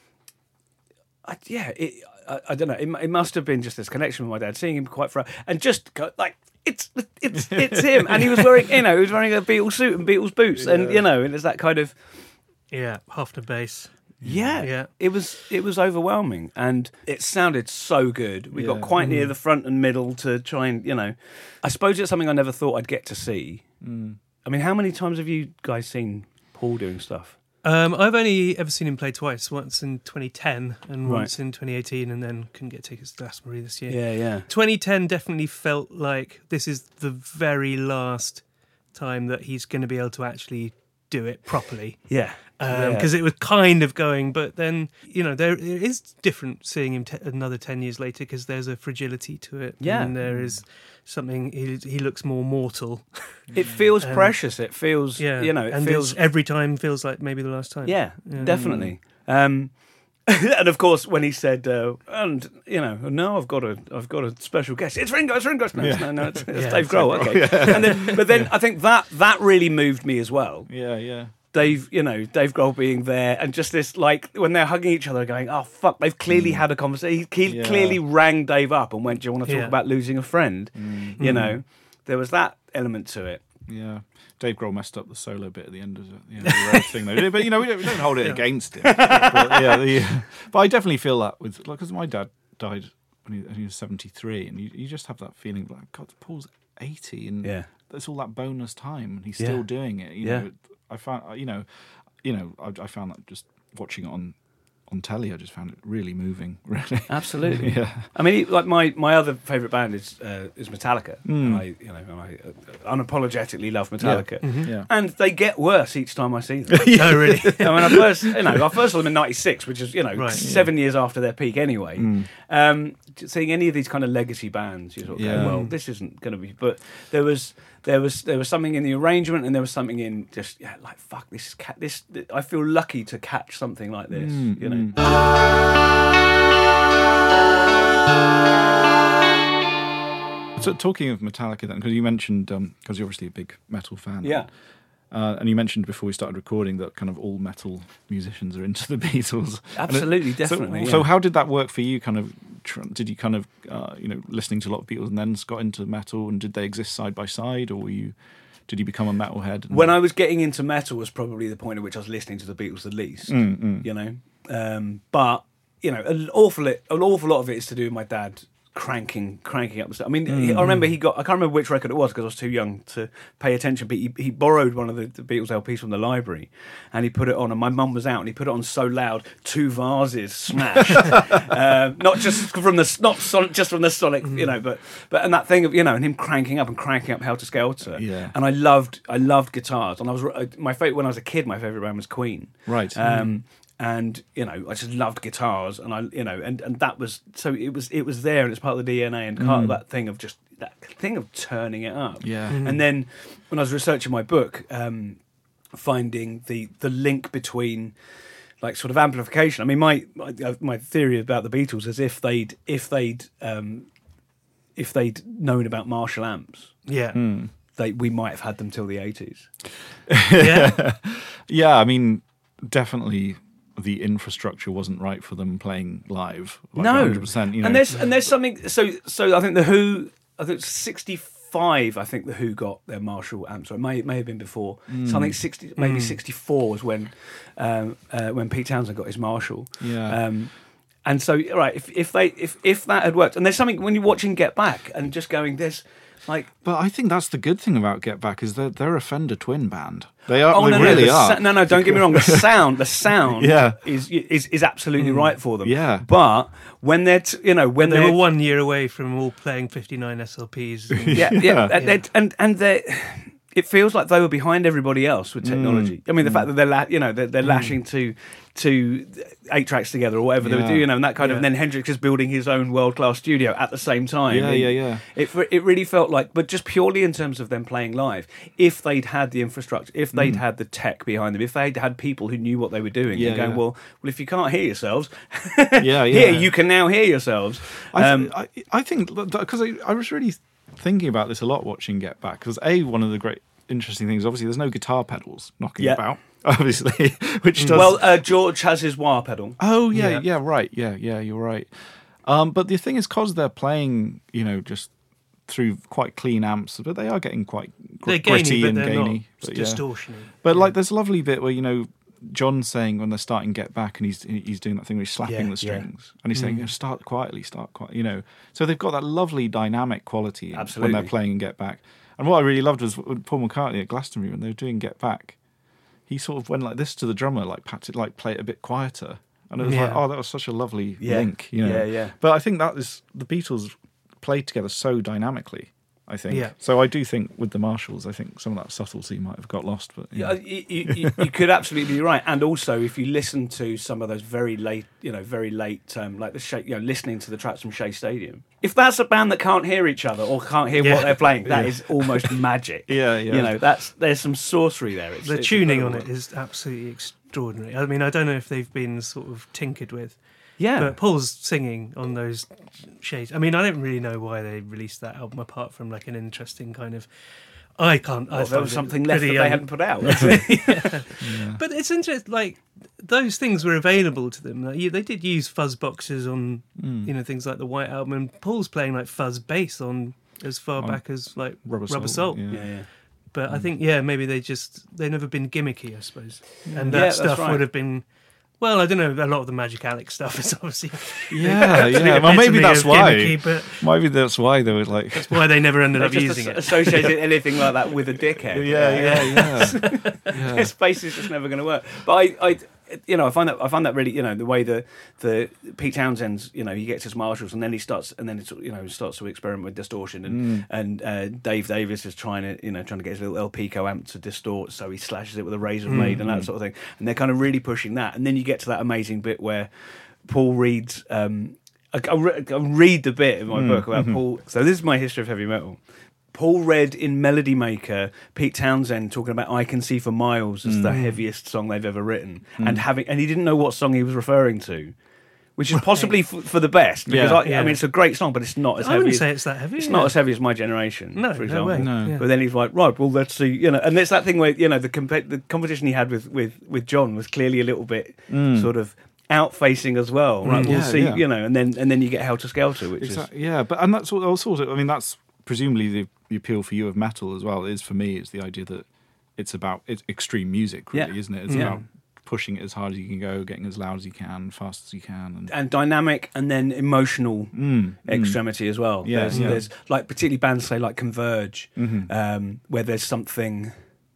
I, yeah, it, I, I don't know. It, it must have been just this connection with my dad, seeing him quite far, and just go, like it's it's it's him, and he was wearing you know he was wearing a Beatles suit and Beatles boots, and you know, and it's that kind of. Yeah, half the bass. Yeah, Yeah. It was it was overwhelming, and it sounded so good. We got Yeah. quite near the front and middle to try and you know. I suppose it's something I never thought I'd get to see. Mm. I mean, how many times have you guys seen Paul doing stuff? Um, I've only ever seen him play twice. Once in twenty ten and Right. once in twenty eighteen, and then couldn't get tickets to Glastonbury this year. Yeah, yeah, twenty ten definitely felt like this is the very last time that he's going to be able to actually do it properly. yeah. Because Yeah. it was kind of going, but then, you know, there it is different seeing him te- another ten years later because there's a fragility to it. Yeah. And there is something, he, he looks more mortal. It feels Um, precious. It feels, Yeah. you know, it and feels. it's- every time feels like maybe the last time. Yeah, Yeah. definitely. Um, and of course, when he said, uh, "And you know, no, I've got a, I've got a special guest. It's Ringo. It's Ringo. No, it's- no, no, it's, it's Yeah, Dave it's Grohl. Okay." And then, but then I think that that really moved me as well. Yeah, yeah. Dave, you know, Dave Grohl being there, and just this, like, when they're hugging each other, going, "Oh fuck!" They've clearly had a conversation. He he Yeah. clearly rang Dave up and went, "Do you want to talk Yeah. about losing a friend?" You know, there was that element to it. Yeah, Dave Grohl messed up the solo bit at the end of the, you know, the road thing, though. But you know, we don't, we don't hold it against him. But, yeah, the, but I definitely feel that with because my dad died when he, when he was seventy-three, and you, you just have that feeling like, God, Paul's eighty, and Yeah. there's all that bonus time, and he's Yeah. still doing it. You Yeah. know, I found, you know, you know, I, I found that just watching it on on telly, I just found it really moving. Really, Absolutely. yeah. I mean, like my, my other favourite band is uh, is Metallica. Mm. I you know and I uh, unapologetically love Metallica, Yeah. and they get worse each time I see them. Oh, really? I mean, I first you know I first saw them in ninety-six, which is you know Right. seven years after their peak anyway. Mm. Um, seeing any of these kind of legacy bands, you sort of Yeah. go, well, this isn't going to be. But there was there was there was something in the arrangement, and there was something in just yeah, like fuck this is ca- this. I feel lucky to catch something like this. Mm, You know. mm. So talking of Metallica then, because you mentioned, because you're obviously a big metal fan. Yeah. Uh, and you mentioned before we started recording that kind of all metal musicians are into the Beatles. Absolutely, And it- definitely, So, so yeah. how did that work for you? Kind of, tr- did you kind of, uh, you know, listening to a lot of Beatles and then got into metal, and did they exist side by side, or were you, did you become a metalhead? And, When I was getting into metal was probably the point at which I was listening to the Beatles the least, Mm, mm. you know. Um, but you know, an awful an awful lot of it is to do with my dad cranking cranking up the stuff. I mean, he, I remember he got I can't remember which record it was because I was too young to pay attention. But he, he borrowed one of the, the Beatles L Ps from the library, and he put it on. And my mum was out, and he put it on so loud, two vases smashed. um, not just from the not son, just from the sonic, you know, but but and that thing of you know, and him cranking up and cranking up Helter Skelter. Yeah. And I loved I loved guitars, and I was my favorite when I was a kid. My favorite band was Queen. Right. Um, and you know, I just loved guitars, and I, you know, and, and that was so it was it was there, and it's part of the D N A, and part of that thing of just that thing of turning it up. Yeah. And then when I was researching my book, um, finding the the link between like sort of amplification. I mean, my my, my theory about the Beatles is if they'd if they'd um, if they'd known about Marshall amps, Yeah. Hmm. they we might have had them till the eighties. Yeah. Yeah, I mean, definitely the infrastructure wasn't right for them playing live. Like no, one hundred percent. You know, and there's and there's something. So so I think the Who. I think it's sixty-five. I think the Who got their Marshall amps. Or it may it may have been before. So I think sixty, maybe sixty-four was when um, uh, when Pete Townsend got his Marshall. Yeah. Um, and so right, if if they if if that had worked, and there's something when you're watching Get Back and just going, there's like. But I think that's the good thing about Get Back is they're they're a Fender Twin band. They are. Oh they no, really no, the are. sa- no, no! Don't get me wrong. The sound, the sound, Yeah. is is is absolutely right for them. Yeah. But when they're, t- you know, when They they're were one year away from all playing fifty-nine S L Ps. and- yeah, yeah, Yeah. and they're- and and they, it feels like they were behind everybody else with technology. I mean, the fact that they're, la- you know, they're, they're lashing to to eight tracks together or whatever they Yeah. were doing, you know, and that kind of. Yeah. And then Hendrix is building his own world class studio at the same time. Yeah, And yeah, yeah. It it really felt like, but just purely in terms of them playing live, if they'd had the infrastructure, if they'd had the tech behind them, if they'd had people who knew what they were doing, Yeah, and going, yeah. well, well, if you can't hear yourselves, Yeah, yeah. here you can now hear yourselves. I, th- Um, I, I think because I, I was really thinking about this a lot watching Get Back because a one of the great interesting things obviously there's no guitar pedals knocking Yeah. about obviously which does well, uh, George has his wah pedal. oh yeah, Yeah. yeah right yeah yeah you're right um, but the thing is because they're playing you know just through quite clean amps but they are getting quite gr- They're gritty gainy, but and they're gainy not but, yeah. distortiony. But Yeah. like, there's a lovely bit where you know John's saying when they're starting Get Back, and he's he's doing that thing where he's slapping Yeah, the yeah. strings, and he's saying, you know, "Start quietly, start quiet." You know, so they've got that lovely dynamic quality when Absolutely. they're playing in Get Back. And what I really loved was when Paul McCartney at Glastonbury when they were doing Get Back, he sort of went like this to the drummer, like pat it, like play it a bit quieter, and it was like, Yeah. oh, that was such a lovely Yeah. link, you know. Yeah, yeah. But I think that is the Beatles played together so dynamically. I think. Yeah. So I do think with the Marshalls, I think some of that subtlety might have got lost. But Yeah, you, you, you, you could absolutely be right. And also, if you listen to some of those very late, you know, very late, um, like the Shea, you know, listening to the tracks from Shea Stadium. If that's a band that can't hear each other or can't hear Yeah. what they're playing, that is almost magic. Yeah, yeah. You know, that's there's some sorcery there. It's, The it's tuning on incredible. it is absolutely extraordinary. I mean, I don't know if they've been sort of tinkered with. Yeah. But Paul's singing on those shades. I mean, I don't really know why they released that album apart from like an interesting kind of. I can't. I Well, there find was it something left that pretty, they um, hadn't put out. But it's interesting. Like those things were available to them. Like, you, they did use fuzz boxes on, Mm. you know, things like the White Album. And Paul's playing like fuzz bass on as far On back as like Rubber Rubber, Soul, Soul. yeah. yeah, yeah. But I think yeah, maybe they just they've never been gimmicky, I suppose. And that Yeah, that's stuff right. would have been. Well, I don't know. A lot of the Magic Alex stuff is obviously yeah, the yeah. Well, maybe epitome that's of why. gimmicky, but Maybe that's why they were like. that's why they never ended They up just using as- it. associated anything like that with a dickhead. Yeah, yeah, yeah. yeah. His face is just never going to work. But I, I, you know, I find that I find that really, you know, the way the the Pete Townsend's, you know, he gets his Marshalls and then he starts and then it's, you know, starts to experiment with distortion and and uh, Dave Davis is trying to, you know, trying to get his little El Pico amp to distort, so he slashes it with a razor blade and that sort of thing. And they're kind of really pushing that. And then you get to that amazing bit where Paul reads. Um, I, I, re- I read the bit in my book about Paul. So this is my history of heavy metal. Paul read in Melody Maker Pete Townsend talking about "I Can See for Miles" as the heaviest song they've ever written, and having and he didn't know what song he was referring to, which is possibly f- for the best because Yeah. I, Yeah. I mean it's a great song, but it's not as I heavy. wouldn't as, say it's that heavy. it's yeah. not as heavy as My Generation, No, for no example. way. No. Yeah. But then he's like, right, well, let's see, you know, and it's that thing where you know the comp- the competition he had with with with John was clearly a little bit sort of out facing as well, right? We'll Yeah, see, yeah. you know, and then and then you get Helter Skelter, which Exactly. Yeah, but and that's what also. I mean, that's presumably the, the appeal for you of metal as well. It is for me. It's the idea that it's about it's extreme music, really, Yeah. isn't it? It's Yeah. about pushing it as hard as you can go, getting as loud as you can, fast as you can, and is and dynamic, and then emotional Mm, extremity as well. Yeah, there's, yeah. there's like particularly bands say like Converge, Mhm. um, where there's something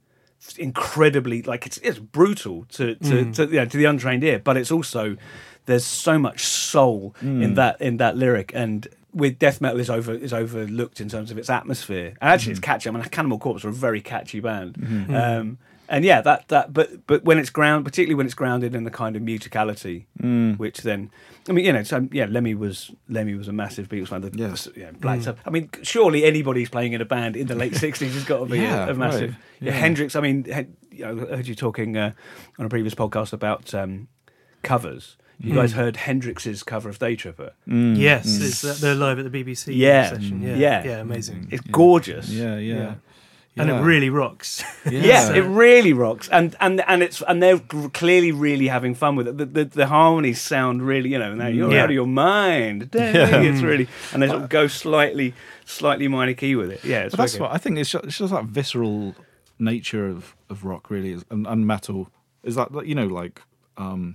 incredibly like it's it's brutal to to, to, you know, to the untrained ear, but it's also there's so much soul in that in that lyric. And with death metal is over is overlooked in terms of its atmosphere. And actually, it's catchy. I mean, Cannibal Corpse are a very catchy band. Um, and yeah, that that but but when it's ground, particularly when it's grounded in the kind of musicality, which then, I mean, you know, so yeah, Lemmy was Lemmy was a massive Beatles fan. The, Yes. you know, Black Sabbath. I mean, surely anybody who's playing in a band in the late sixties has got to be Yeah, a, a massive. right. Yeah. Yeah. Hendrix. I mean, he- you know, I heard you talking uh, on a previous podcast about. Um, covers. You guys heard Hendrix's cover of Day Tripper? Yes, it's that they're live at the B B C Yeah. session. Yeah, Yeah. yeah, amazing. It's gorgeous. Yeah, yeah. Yeah. And Yeah. it really rocks. Yeah, So- it really rocks, and and and it's and they're g- clearly really having fun with it. The the, the harmonies sound really, you know, now you're Yeah. out of your mind. It's really, and they sort of go slightly slightly minor key with it. Yeah, it's But that's wicked. what I think. It's just, it's just that visceral nature of, of rock, really, is, and, and metal. Is that, you know, like um,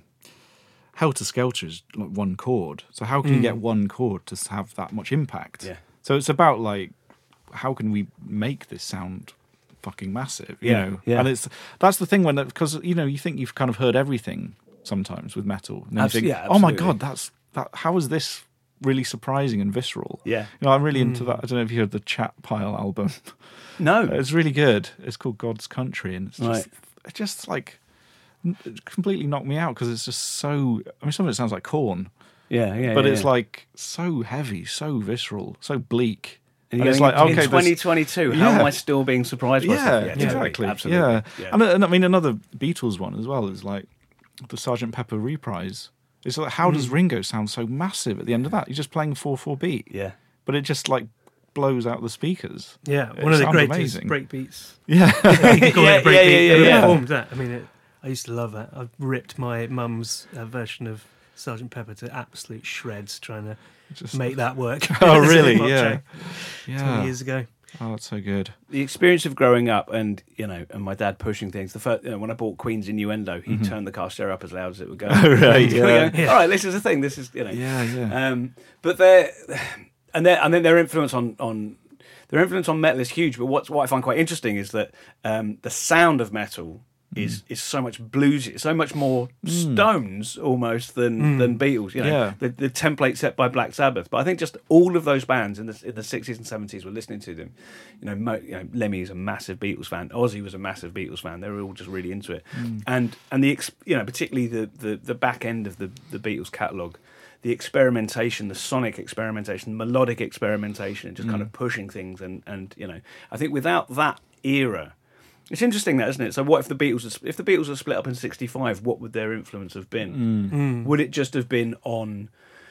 Helter Skelter is like one chord. So how can you get one chord to have that much impact? Yeah. So it's about like, how can we make this sound fucking massive? You Yeah, know, yeah. and it's that's the thing when because you know you think you've kind of heard everything sometimes with metal, and then Abs- you think, yeah, oh my absolutely. god, that's that. How is this really surprising and visceral? Yeah. you know, I'm really into that. I don't know if you heard the Chat Pile album. No, It's really good. It's called God's Country, and it's just, Right. it's just like n- it completely knocked me out because it's just so. I mean, some of it sounds like Korn, yeah, yeah, but yeah, it's yeah. like so heavy, so visceral, so bleak. And And you're it's going, like, okay, in there's- twenty twenty-two, how Yeah. am I still being surprised by Yeah, stuff? totally, exactly. absolutely. Yeah, yeah. And, and I mean another Beatles one as well is like the Sergeant Pepper reprise. It's like how does Ringo sound so massive at the end of that? He's just playing four four beat, yeah. but it just like blows out the speakers. Yeah, It one of the sounds greatest amazing. breakbeats. Yeah, You can call Yeah, it a breakbeat. yeah, yeah, yeah, Who yeah. performed that? I mean, it, I used to love that. I've ripped my mum's uh, version of Sergeant Pepper to absolute shreds trying to Just- make that work. Oh, As a really? pop Yeah. track yeah. twenty years ago. Oh, that's so good. The experience of growing up and, you know, and my dad pushing things. The first, you know, when I bought Queen's Innuendo, he turned the car stereo up as loud as it would go. Oh, right, He would yeah. go, Yeah. All right, this is a thing. This is, you know. Yeah, yeah. Um, but their and their and then their influence on on their influence on metal is huge. But what's what I find quite interesting is that um, the sound of metal is Mm. is so much bluesy, so much more Stones almost than than Beatles. You know, Yeah. the, the template set by Black Sabbath. But I think just all of those bands in the in the sixties and seventies were listening to them. You know, Mo, you know, Lemmy is a massive Beatles fan. Ozzy was a massive Beatles fan. They were all just really into it. And and the ex, you know, particularly the, the, the back end of the the Beatles catalogue. The experimentation, the sonic experimentation, melodic experimentation, and just kind of pushing things, and, and you know, I think without that era, it's interesting that, isn't it? So, what if the Beatles, if the Beatles were split up in sixty-five? What would their influence have been? Would it just have been on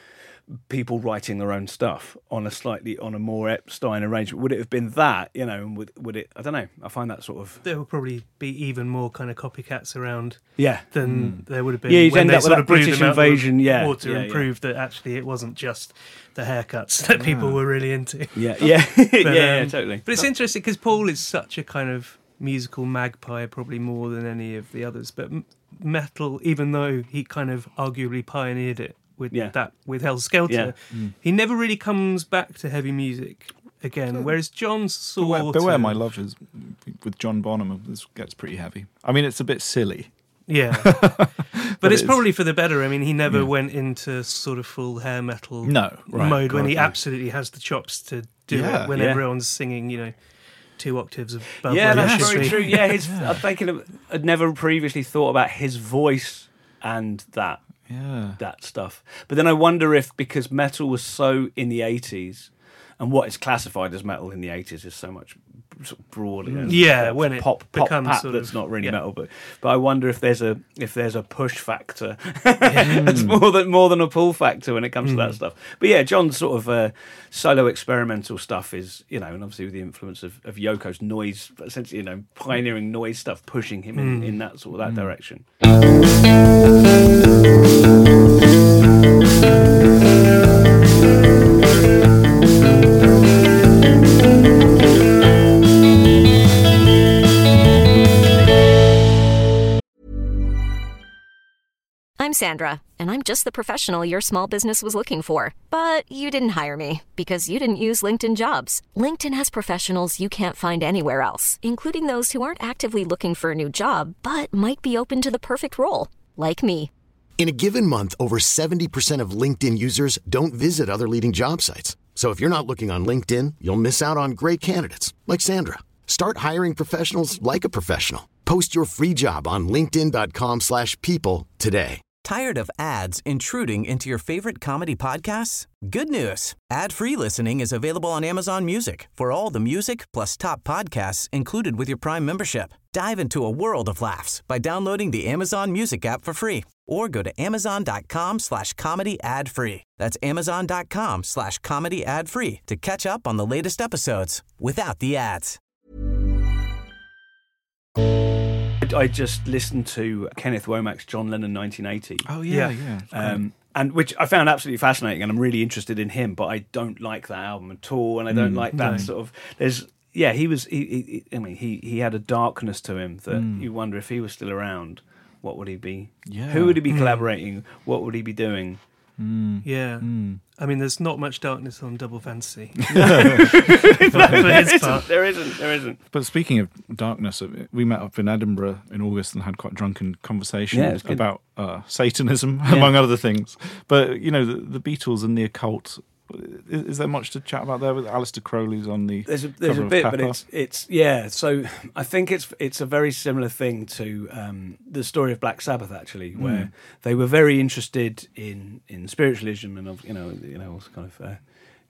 people writing their own stuff on a slightly on a more Epstein arrangement? Would it have been that? You know, and would would it? I don't know. I find that sort of There will probably be even more kind of copycats around yeah. than there would have been Yeah, you'd when end they up with sort that of blew British them out of the invasion, yeah, water yeah, and yeah. proved that actually it wasn't just the haircuts that people were really into. Yeah, yeah, yeah, But, yeah, um, totally. But it's interesting because Paul is such a kind of musical magpie, probably more than any of the others. But m- metal, even though he kind of arguably pioneered it with Yeah. that with Hell's Skelter, Yeah. he never really comes back to heavy music again. Whereas John's sort Beware, of Beware My Love is with John Bonham. This gets pretty heavy. I mean, it's a bit silly. yeah. but, it's, it's- probably for the better. I mean, he never went into sort of full hair metal No, right, mode when God, he no. absolutely has the chops to do Yeah. it when Yeah. everyone's singing, you know, two octaves above Yeah, where that's they should very be. true. Yeah, his, I'm thinking of, I'd never previously thought about his voice and that Yeah. that stuff. But then I wonder if because metal was so in the eighties, and what is classified as metal in the eighties is so much sort of broader. you know, Yeah, pop- when it pop pop becomes pat sort that's of- not really yeah. metal, but but I wonder if there's a if there's a push factor that's more than more than a pull factor when it comes to that stuff. But yeah, John's sort of uh, solo experimental stuff is, you know, and obviously with the influence of, of Yoko's noise, essentially, you know, pioneering noise stuff, pushing him in, in that sort of that direction. I'm Sandra, and I'm just the professional your small business was looking for. But you didn't hire me because you didn't use LinkedIn Jobs. LinkedIn has professionals you can't find anywhere else, including those who aren't actively looking for a new job, but might be open to the perfect role, like me. In a given month, over seventy percent of LinkedIn users don't visit other leading job sites. So if you're not looking on LinkedIn, you'll miss out on great candidates like Sandra. Start hiring professionals like a professional. Post your free job on linkedin dot com slash people today. Tired of ads intruding into your favorite comedy podcasts? Good news. Ad-free listening is available on Amazon Music for all the music plus top podcasts included with your Prime membership. Dive into a world of laughs by downloading the Amazon Music app for free or go to amazon.com slash comedy ad free. That's amazon.com slash comedy ad free to catch up on the latest episodes without the ads. I just listened to Kenneth Womack's John Lennon nineteen eighty. Oh yeah, Yeah. yeah. Um, and which I found absolutely fascinating, and I'm really interested in him, but I don't like that album at all, and I don't like that no. sort of. There's yeah, he was. He, he, I mean, he he had a darkness to him that you wonder if he was still around, what would he be? Yeah. Who would he be collaborating? What would he be doing? Yeah. I mean, there's not much darkness on Double Fantasy. For There his isn't, part. there isn't. There isn't. But speaking of darkness, we met up in Edinburgh in August and had quite a drunken conversation Yeah, it's good. about uh, Satanism, among other things. But, you know, the, the Beatles and the occult, is, is there much to chat about there with Aleister Crowley's on the There's a, there's cover a of bit, but Pepper? it's it's yeah. So I think it's it's a very similar thing to um, the story of Black Sabbath, actually, where they were very interested in, in spiritualism and of, you know you know kind of uh,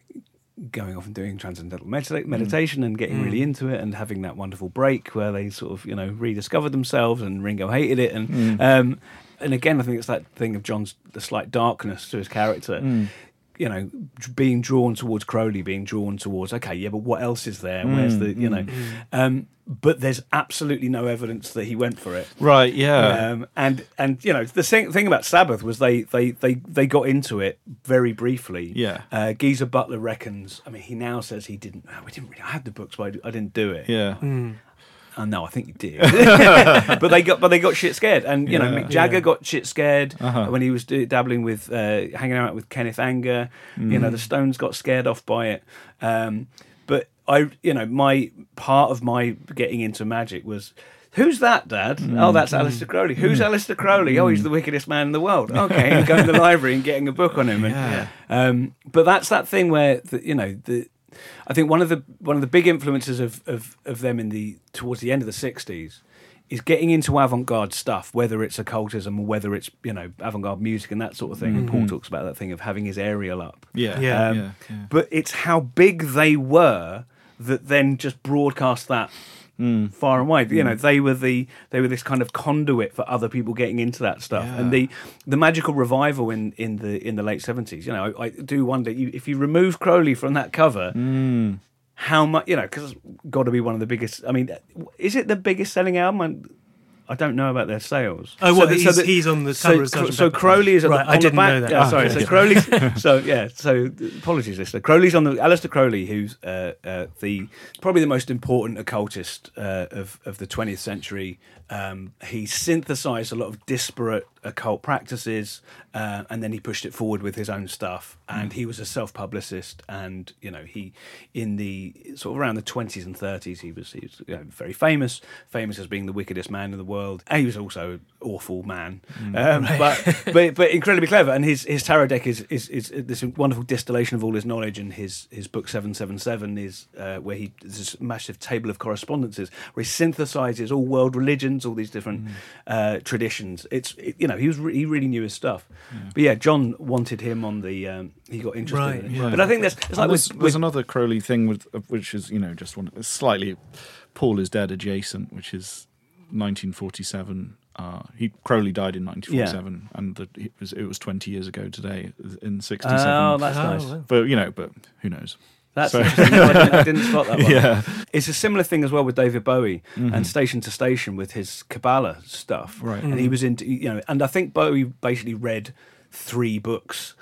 going off and doing transcendental medita- meditation and getting really into it and having that wonderful break where they sort of you know rediscovered themselves, and Ringo hated it, and um, and again I think it's that thing of John's the slight darkness to his character. You know, being drawn towards Crowley, being drawn towards, okay, yeah, but what else is there? Where's the, you know, um, but there's absolutely no evidence that he went for it. Right, yeah. Um, and and you know, the thing, thing about Sabbath was they, they they they got into it very briefly. Yeah. Uh, Geezer Butler reckons. I mean, he now says he didn't. Oh, we didn't really. I had the books, but I, I didn't do it. yeah. Oh, no, I think you did. but they got, but they got shit scared, and you know, Yeah. Mick Jagger Yeah. got shit scared Uh-huh. when he was do, dabbling with, uh, hanging out with Kenneth Anger. You know, the Stones got scared off by it. Um, but I, you know, my part of my getting into magic was. Who's that, Dad? Oh, that's Aleister Crowley. Who's Aleister Crowley? Oh, he's the wickedest man in the world. Okay, and going to the library and getting a book on him. And, Yeah. um, but that's that thing where the, you know the. I think one of the one of the big influences of, of, of them in the towards the end of the sixties is getting into avant-garde stuff, whether it's occultism or whether it's you know avant-garde music and that sort of thing. And Paul talks about that thing of having his aerial up. Yeah. Yeah. Um, yeah, yeah. But it's how big they were that then just broadcast that far and wide. You know, they were the they were this kind of conduit for other people getting into that stuff. Yeah. And the the magical revival in, in the in the late seventies. You know, I, I do wonder you, if you remove Crowley from that cover. How much, you know, because it's got to be one of the biggest. I mean, is it the biggest selling album? I, I don't know about their sales. Oh, well, the- he's, the- he's on the so, cover of Sergeant so Pepper. Crowley is at Right, the, I on didn't the back. know that. Yeah, Oh, sorry, okay. so Crowley's. So yeah, so apologies, listener. Crowley's on the Aleister Crowley, who's uh, uh, the probably the most important occultist uh, of of the twentieth century. Um, he synthesized a lot of disparate occult practices, uh, and then he pushed it forward with his own stuff. And he was a self-publicist, and you know, he in the sort of around the twenties and thirties, he was he was you know, very famous, famous as being the wickedest man in the world. And he was also an awful man, um, but, but but incredibly clever. And his, his tarot deck is, is is this wonderful distillation of all his knowledge. And his his book seven seven seven is uh, where he there's this massive table of correspondences where he synthesizes all world religions, all these different uh, traditions. It's it, you know he was re- he really knew his stuff. But yeah, John wanted him on the. Um, he got interested Right, in it. yeah. But I think there's it's And like there's, with, there's with another Crowley thing with uh, which is you know just one slightly Paul is Dead adjacent, which is nineteen forty-seven. Uh, he Crowley died in nineteen forty-seven, and the, it was it was twenty years ago today in sixty-seven. oh, that's Oh, nice. wow. but you know, but who knows? That's So- interesting. No, I, didn't, I didn't spot that one. Yeah. It's a similar thing as well with David Bowie and Station to Station with his Kabbalah stuff. Right. And he was into, you know, and I think Bowie basically read three books.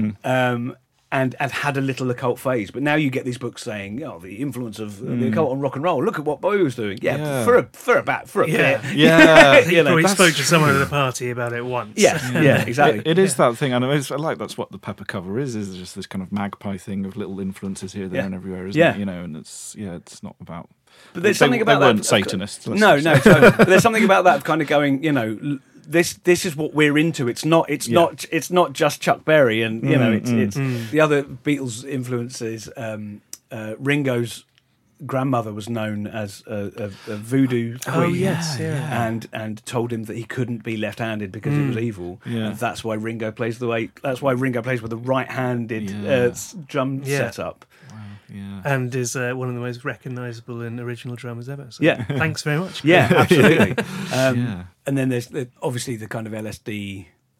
Um, and, and had a little occult phase, but now you get these books saying, "Oh, the influence of the occult on rock and roll. Look at what Bowie was doing." Yeah, Yeah. for a for a bat for a Yeah. bit. Yeah, He You know, probably that's spoke to someone at a party about it once. Yeah, yeah, exactly. It, it is that thing, and it's, I like that's what the Pepper cover is. Is just this kind of magpie thing of little influences here, there, Yeah. and everywhere, isn't Yeah. it? You know, and it's yeah, it's not about. But there's they, something they about that. weren't Satanists. let's No, just no. say. So, but there's something about that of kind of going, you know, l- this this is what we're into. It's not. It's Yeah. not. It's not just Chuck Berry, and you know, Mm, it's mm. it's the other Beatles influences. Um, uh, Ringo's grandmother was known as a, a, a voodoo queen. Oh, yes, yeah. And and told him that he couldn't be left-handed because it was evil. Yeah. And that's why Ringo plays the way. That's why Ringo plays with a right-handed Yeah. uh, s- drum Yeah. setup. Yeah. And is uh, one of the most recognisable and original drummers ever. So Yeah. thanks very much. Yeah, absolutely. Um, Yeah. And then there's the, obviously the kind of L S D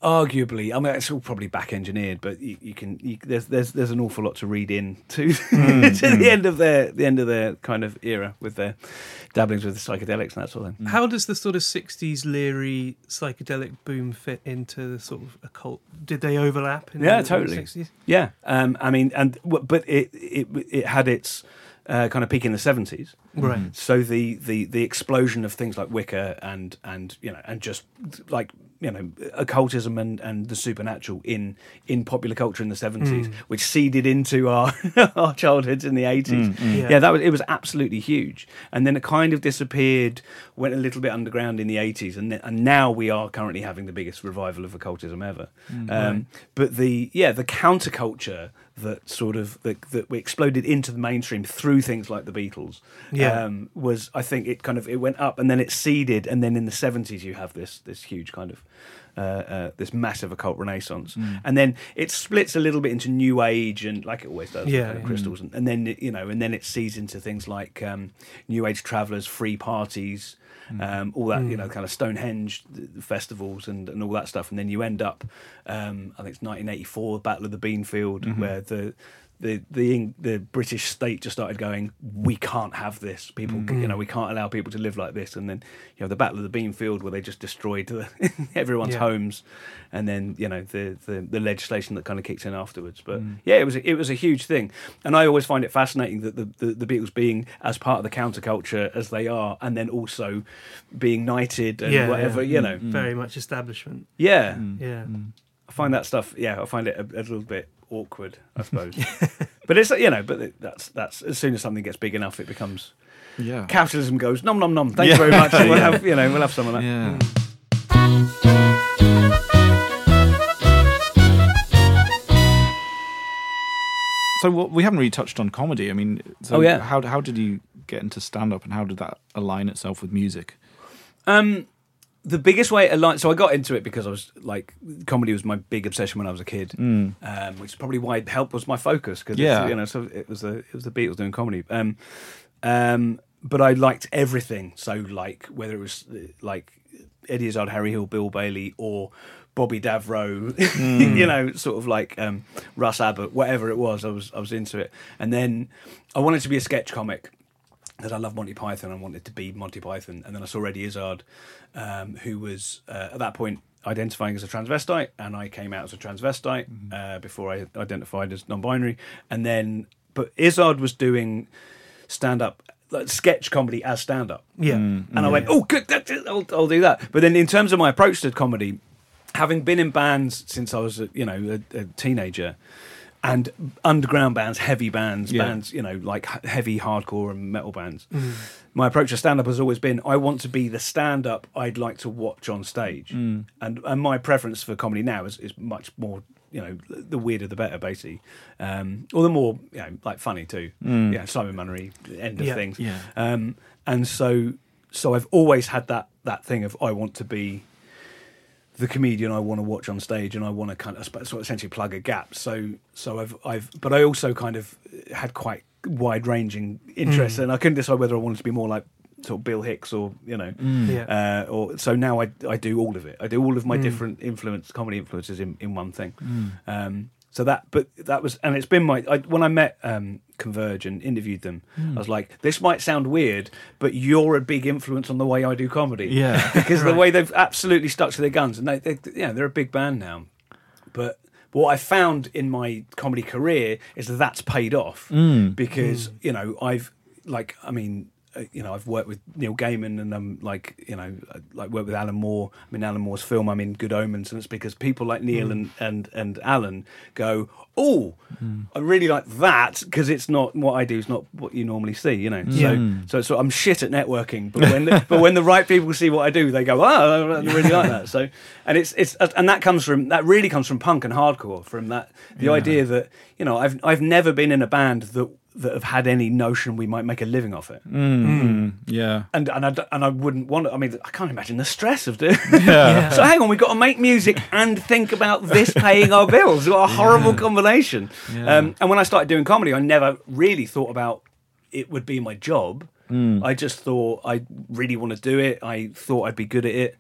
arguably, I mean, it's all probably back engineered, but you, you can you, there's there's there's an awful lot to read in to, mm, to mm. the end of their the end of their kind of era with their dabblings with the psychedelics and that sort of thing. How does the sort of sixties Leary psychedelic boom fit into the sort of occult? Did they overlap? In yeah, the, totally. In the sixties? Yeah, um, I mean, and but it it it had its uh, kind of peak in the seventies. Right. So the, the, the explosion of things like Wicca and and you know and just like you know occultism and, and the supernatural in in popular culture in the seventies, mm. which seeded into our our childhoods in the eighties. Mm, mm. Yeah. yeah, that was it was absolutely huge. And then it kind of disappeared, went a little bit underground in the eighties, and and now we are currently having the biggest revival of occultism ever. Mm, um, right. But the yeah the counterculture that sort of that, that we exploded into the mainstream through things like the Beatles. Yeah. Um, was I think it kind of it went up and then it seeded, and then in the seventies you have this this huge kind of uh, uh, this massive occult renaissance, mm. and then it splits a little bit into New Age and like it always does, yeah, with kind of crystals, mm. and, and then you know, and then it seeds into things like um, New Age travelers, free parties. Um, all that, mm. you know, kind of Stonehenge festivals and, and all that stuff, and then you end up, um, I think it's nineteen eighty-four, Battle of the Beanfield, mm-hmm. where the the the the British state just started going, we can't have this. People, mm. you know, we can't allow people to live like this. And then you know the Battle of the Beanfield, where they just destroyed the, everyone's yeah. homes, and then you know the, the the legislation that kind of kicked in afterwards. But mm. yeah, it was a, it was a huge thing, and I always find it fascinating that the, the the Beatles being as part of the counterculture as they are, and then also being knighted and yeah, whatever, yeah. you know, mm. very much establishment. Yeah, mm. yeah. Mm. I find that stuff. Yeah, I find it a, a little bit awkward, I suppose. But it's you know, but that's that's as soon as something gets big enough, it becomes. Yeah. Capitalism goes nom nom nom. Thank you yeah. very much. We'll yeah. have you know we'll have some of that. Yeah. So what, we haven't really touched on comedy. I mean, so oh yeah. How how did you get into stand up, and how did that align itself with music? Um. The biggest way it aligned, so I got into it because I was like, comedy was my big obsession when I was a kid, mm. um, which is probably why help was my focus because yeah. you know, so it was the it was the Beatles doing comedy. Um, um, but I liked everything. So like whether it was like Eddie Izzard, Harry Hill, Bill Bailey, or Bobby Davro, mm. you know, sort of like um, Russ Abbott, whatever it was, I was I was into it. And then I wanted to be a sketch comic. Because I love Monty Python, I wanted to be Monty Python, and then I saw Eddie Izzard, um, who was uh, at that point identifying as a transvestite, and I came out as a transvestite mm-hmm. uh, before I identified as non-binary, and then but Izzard was doing stand-up, like sketch comedy as stand-up, yeah, mm-hmm. and I went, oh, good, that's it, I'll, I'll do that. But then in terms of my approach to comedy, having been in bands since I was, you know, a, a teenager. And underground bands, heavy bands, yeah. bands, you know, like heavy hardcore and metal bands. Mm. My approach to stand-up has always been, I want to be the stand-up I'd like to watch on stage. Mm. And and my preference for comedy now is, is much more, you know, the weirder the better, basically. Um, or the more, you know, like funny too. Mm. Yeah, Simon Munnery, end of yeah. things. Yeah. Um, and so so I've always had that that thing of I want to be the comedian I want to watch on stage, and I want to kind of sort of essentially plug a gap. So, so I've, I've, but I also kind of had quite wide-ranging interests, mm. and I couldn't decide whether I wanted to be more like sort of Bill Hicks or you know, mm. yeah. uh, or so now I, I do all of it. I do all of my mm. different influence, comedy influences in, in one thing. Mm. Um, so that, but that was, and it's been my I, when I met um, Converge and interviewed them, mm. I was like, this might sound weird, but you're a big influence on the way I do comedy. Yeah, because right. the way they've absolutely stuck to their guns, and they, they, yeah, they're a big band now. But what I found in my comedy career is that that's paid off mm. because mm. you know I've like, I mean. You know, I've worked with Neil Gaiman, and I'm like, you know, like worked with Alan Moore. I'm in Alan Moore's film. I'm in Good Omens, and it's because people like Neil mm. and, and and Alan go, oh, mm. I really like that because it's not what I do. Is not what you normally see. You know, yeah. so so so I'm shit at networking, but when the, but when the right people see what I do, they go, oh, I really like that. So and it's it's and that comes from that really comes from punk and hardcore. From that the yeah. idea that you know I've I've never been in a band that. that have had any notion we might make a living off it. Mm, mm. Yeah. And and I, and I wouldn't want to, I mean, I can't imagine the stress of doing yeah. yeah. So hang on, we've got to make music and think about this paying our bills. What a horrible yeah. combination. Yeah. Um, and when I started doing comedy, I never really thought about it would be my job. Mm. I just thought I really want to do it. I thought I'd be good at it.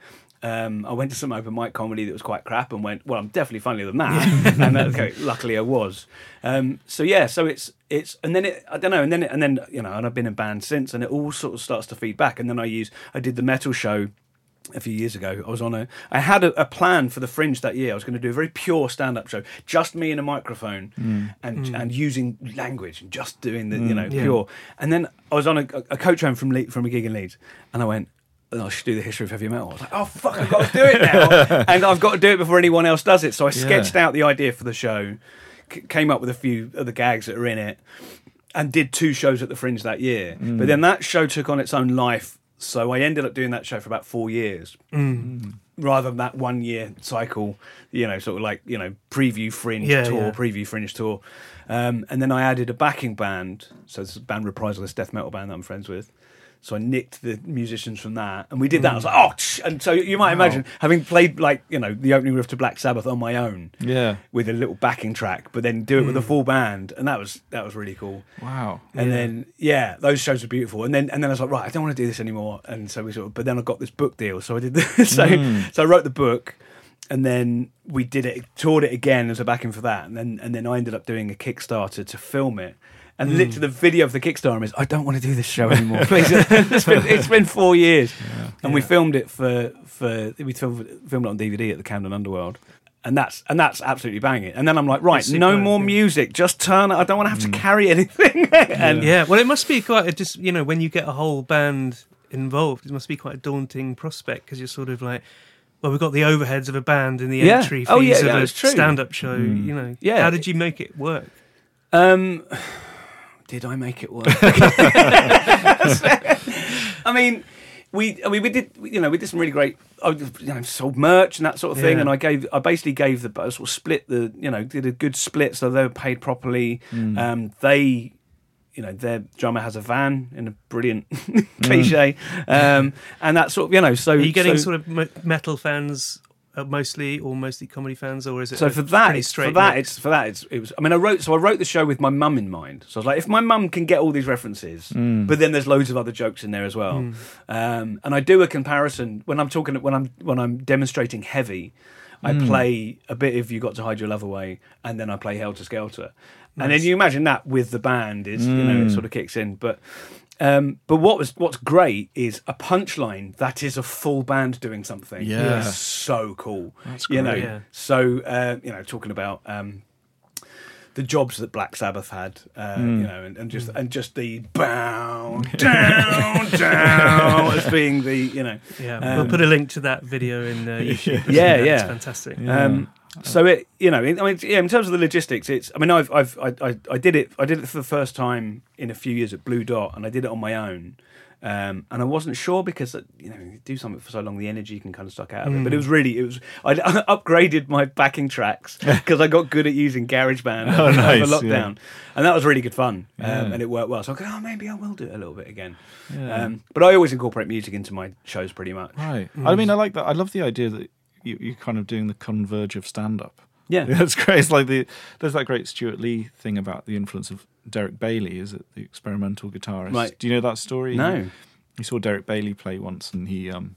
Um, I went to some open mic comedy that was quite crap and went, well, I'm definitely funnier than that. And that, okay, luckily I was. Um, so yeah, so it's it's and then it I don't know, and then it, and then you know, and I've been in bands since, and it all sort of starts to feed back. And then I use I did the metal show a few years ago. I was on a I had a, a plan for the Fringe that year. I was going to do a very pure stand-up show, just me and a microphone, mm. and mm. and using language and just doing the mm. you know yeah. pure. And then I was on a, a coach home from Le- from a gig in Leeds, and I went, oh, I should do the history of heavy metal. I was like, oh fuck, I've got to do it now, and I've got to do it before anyone else does it. So I sketched yeah. out the idea for the show, c- came up with a few of the gags that are in it, and did two shows at the Fringe that year. Mm. But then that show took on its own life. So I ended up doing that show for about four years, mm. rather than that one year cycle, you know, sort of like, you know, preview Fringe yeah, tour, yeah. preview Fringe tour. Um, and then I added a backing band. So it's a band Reprisal, this death metal band that I'm friends with. So I nicked the musicians from that, and we did that. Mm. I was like, oh, tsh! And so you might wow. imagine having played like you know the opening riff to Black Sabbath on my own, yeah, with a little backing track, but then do it mm. with a full band, and that was that was really cool. Wow. And yeah. then yeah, those shows were beautiful. And then and then I was like, right, I don't want to do this anymore. And so we sort of, but then I got this book deal, so I did this. so mm. so I wrote the book, and then we did it, toured it again as a backing for that, and then and then I ended up doing a Kickstarter to film it. And mm. literally the video of the Kickstarter is, I don't want to do this show anymore, please. it's, been, it's been four years. Yeah. And yeah. we filmed it for, for we filmed, filmed it on D V D at the Camden Underworld. And that's and that's absolutely banging. And then I'm like, right, no more yeah. music, just turn it. I don't want to have mm. to carry anything. and yeah. yeah, well, it must be quite a, just, you know, when you get a whole band involved, it must be quite a daunting prospect because you're sort of like, well, we've got the overheads of a band and the yeah. entry fees oh, yeah, of yeah, a stand-up show, mm. you know. Yeah. How did you make it work? Um... Did I make it work? I mean, we, I mean, we did, you know, we did some really great, you know, sold merch and that sort of thing. Yeah. And I gave, I basically gave the, I sort of split the, you know, did a good split so they were paid properly. Mm. Um, they, you know, their drummer has a van in a brilliant cliche, mm. um, and that sort of, you know, so. Are you getting so, sort of metal fans? Uh, mostly, or mostly comedy fans, or is it? So for that, it's, for that, it's for that, it's it was. I mean, I wrote so I wrote the show with my mum in mind. So I was like, if my mum can get all these references, mm. but then there's loads of other jokes in there as well. Mm. Um, and I do a comparison when I'm talking when I'm when I'm demonstrating heavy. I mm. play a bit of "You Got to Hide Your Love Away," and then I play "Helter Skelter," nice. And then you imagine that with the band is mm. you know it sort of kicks in, but. Um, but what was what's great is a punchline that is a full band doing something. Yeah, it's so cool. That's great. You know, yeah. so uh, you know, talking about um, the jobs that Black Sabbath had, uh, mm. you know, and, and just mm. and just the bow down down as being the you know. Yeah, um, we'll put a link to that video in uh, YouTube. Yeah, yeah, it's fantastic. Yeah. Um, So it, you know, in, I mean, yeah. In terms of the logistics, it's. I mean, I've, I've, I, I, I did it. I did it for the first time in a few years at Blue Dot, and I did it on my own. Um, and I wasn't sure because you know, you do something for so long, the energy can kind of suck out of mm. it. But it was really, it was. I, I upgraded my backing tracks because I got good at using GarageBand oh, over nice, lockdown, yeah. and that was really good fun. Yeah. Um, and it worked well. So I go, oh, maybe I will do it a little bit again. Yeah. Um, but I always incorporate music into my shows, pretty much. Right. Mm. I mean, I like that. I love the idea that you, you're kind of doing the converge of stand-up. Yeah, that's great. It's like the there's that great Stuart Lee thing about the influence of Derek Bailey, is it, the experimental guitarist? Right. Do you know that story? No. He, he saw Derek Bailey play once, and he um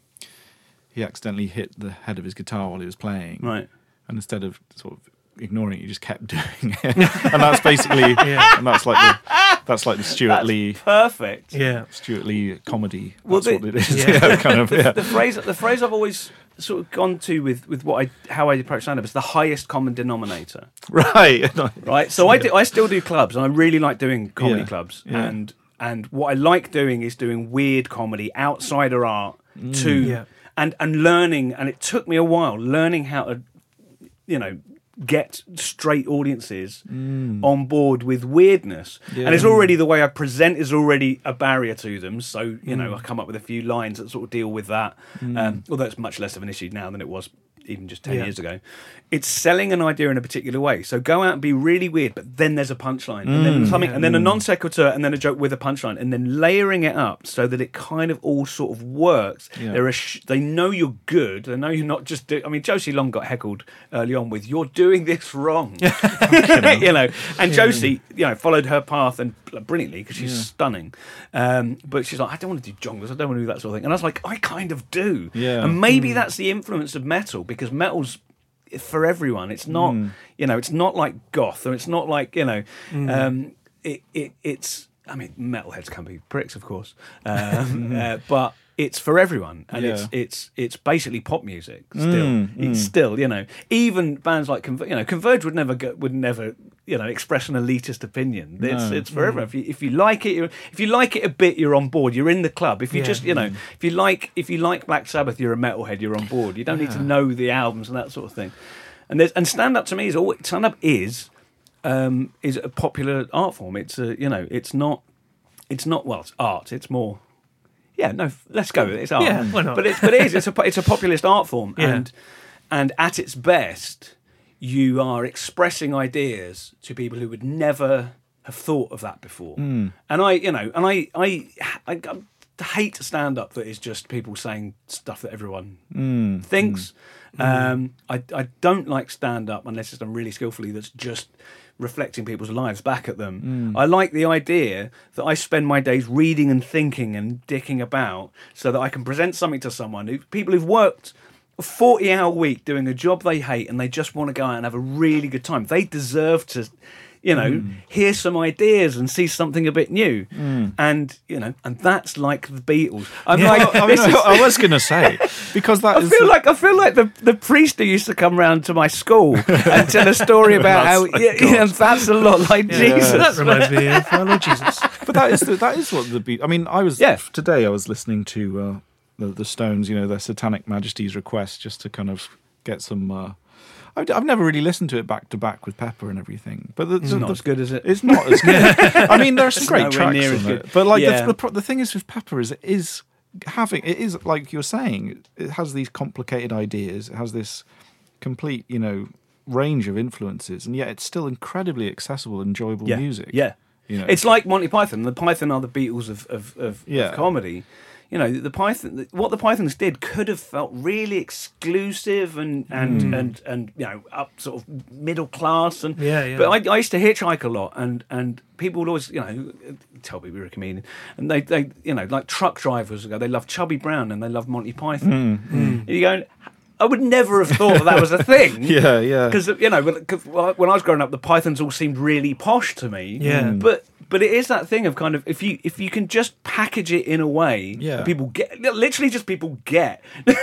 he accidentally hit the head of his guitar while he was playing. Right. And instead of sort of ignoring it, he just kept doing it. And that's basically yeah. and that's like the that's like the Stuart that's Lee perfect. Yeah. Stuart Lee comedy. Well, that's the, what it is. Yeah. yeah, kind of. The, yeah. the phrase the phrase I've always sort of gone to with, with what I how I approach stand-up is the highest common denominator. Right. Right. So I do, I still do clubs, and I really like doing comedy yeah. clubs. Yeah. And and what I like doing is doing weird comedy, outsider art, mm. to yeah. and and learning. And it took me a while learning how to, you know, get straight audiences mm. on board with weirdness. Yeah. And it's already the way I present is already a barrier to them. So, you mm. know, I come up with a few lines that sort of deal with that. Mm. Um, although it's much less of an issue now than it was even just ten Yeah. years ago. It's selling an idea in a particular way. So go out and be really weird, but then there's a punchline, and then something, and then a non sequitur, and then a joke with a punchline, and then layering it up so that it kind of all sort of works. Yeah. There are sh- they know you're good. They know you're not just. Do- I mean, Josie Long got heckled early on with "You're doing this wrong," you know. And Josie, you know, followed her path and brilliantly because she's stunning. Um, but she's like, I don't want to do jongles. I don't want to do that sort of thing. And I was like, I kind of do. Yeah. And maybe that's the influence of metal, because metal's for everyone. It's not, you know, it's not like goth, or it's not like, you know, um, it, it it's. I mean, metalheads can be pricks, of course, um, uh, but it's for everyone, and Yeah. it's it's it's basically pop music. Still, it's still, you know, even bands like Conver- you know, Converge would never go, would never, you know, express an elitist opinion. It's No. it's for everyone. If you if you like it, you're, if you like it a bit, you're on board. You're in the club. If you Yeah. just, you know, if you like if you like Black Sabbath, you're a metalhead. You're on board. You don't need to know the albums and that sort of thing. And there's and stand up to me is all stand up is. Um, is a popular art form. It's a, you know, it's not, it's not, well, it's art. It's more, yeah, no, let's go with it. It's art. Yeah, why not? But it's, but it is. It's a, it's a populist art form, Yeah. and and at its best, you are expressing ideas to people who would never have thought of that before. And I, you know, and I, I, I, I hate stand up that is just people saying stuff that everyone thinks. Um, I, I don't like stand up unless it's done really skillfully. That's just reflecting people's lives back at them. I like the idea that I spend my days reading and thinking and dicking about so that I can present something to someone who people who've worked a forty hour week doing a job they hate and they just want to go out and have a really good time. They deserve to, you know, hear some ideas and see something a bit new. And, you know, and that's like the Beatles. I'm like, I, this mean, is- I was going to say, because that I is feel the- like I feel like the, the priest who used to come round to my school and tell a story about how That's- yeah, yeah, that's a lot like Jesus. That reminds me of our Lord Jesus. but that is the, that is what the beat. I mean, I was Yeah. today. I was listening to uh, the the Stones. You know, their Satanic Majesty's Request, just to kind of get some. Uh, I've, I've never really listened to it back to back with Pepper and everything, but the, It's the, not the- as good as it. It's not as good. I mean, there are some It's great nowhere tracks near on as it, good. but like Yeah. the, the pro- the thing is with Pepper is it is having it is like you're saying, it has these complicated ideas. It has this complete, you know, range of influences, and yet it's still incredibly accessible, enjoyable yeah. music. Yeah. You know. It's like Monty Python. The Python are the Beatles of, of, of, Yeah. of comedy. You know, the Python. What the Pythons did could have felt really exclusive and and Mm. and, and you know up sort of middle class and Yeah, yeah. But I, I used to hitchhike a lot, and and people would always you know tell me we were a comedian, and they they you know like truck drivers would go, they love Chubby Brown and they love Monty Python. And you go, I would never have thought that, that was a thing. Yeah, yeah. Because you know, when 'cause when I was growing up, the Pythons all seemed really posh to me. Yeah. But but it is that thing of kind of if you if you can just package it in a way Yeah. that people get, literally just people get.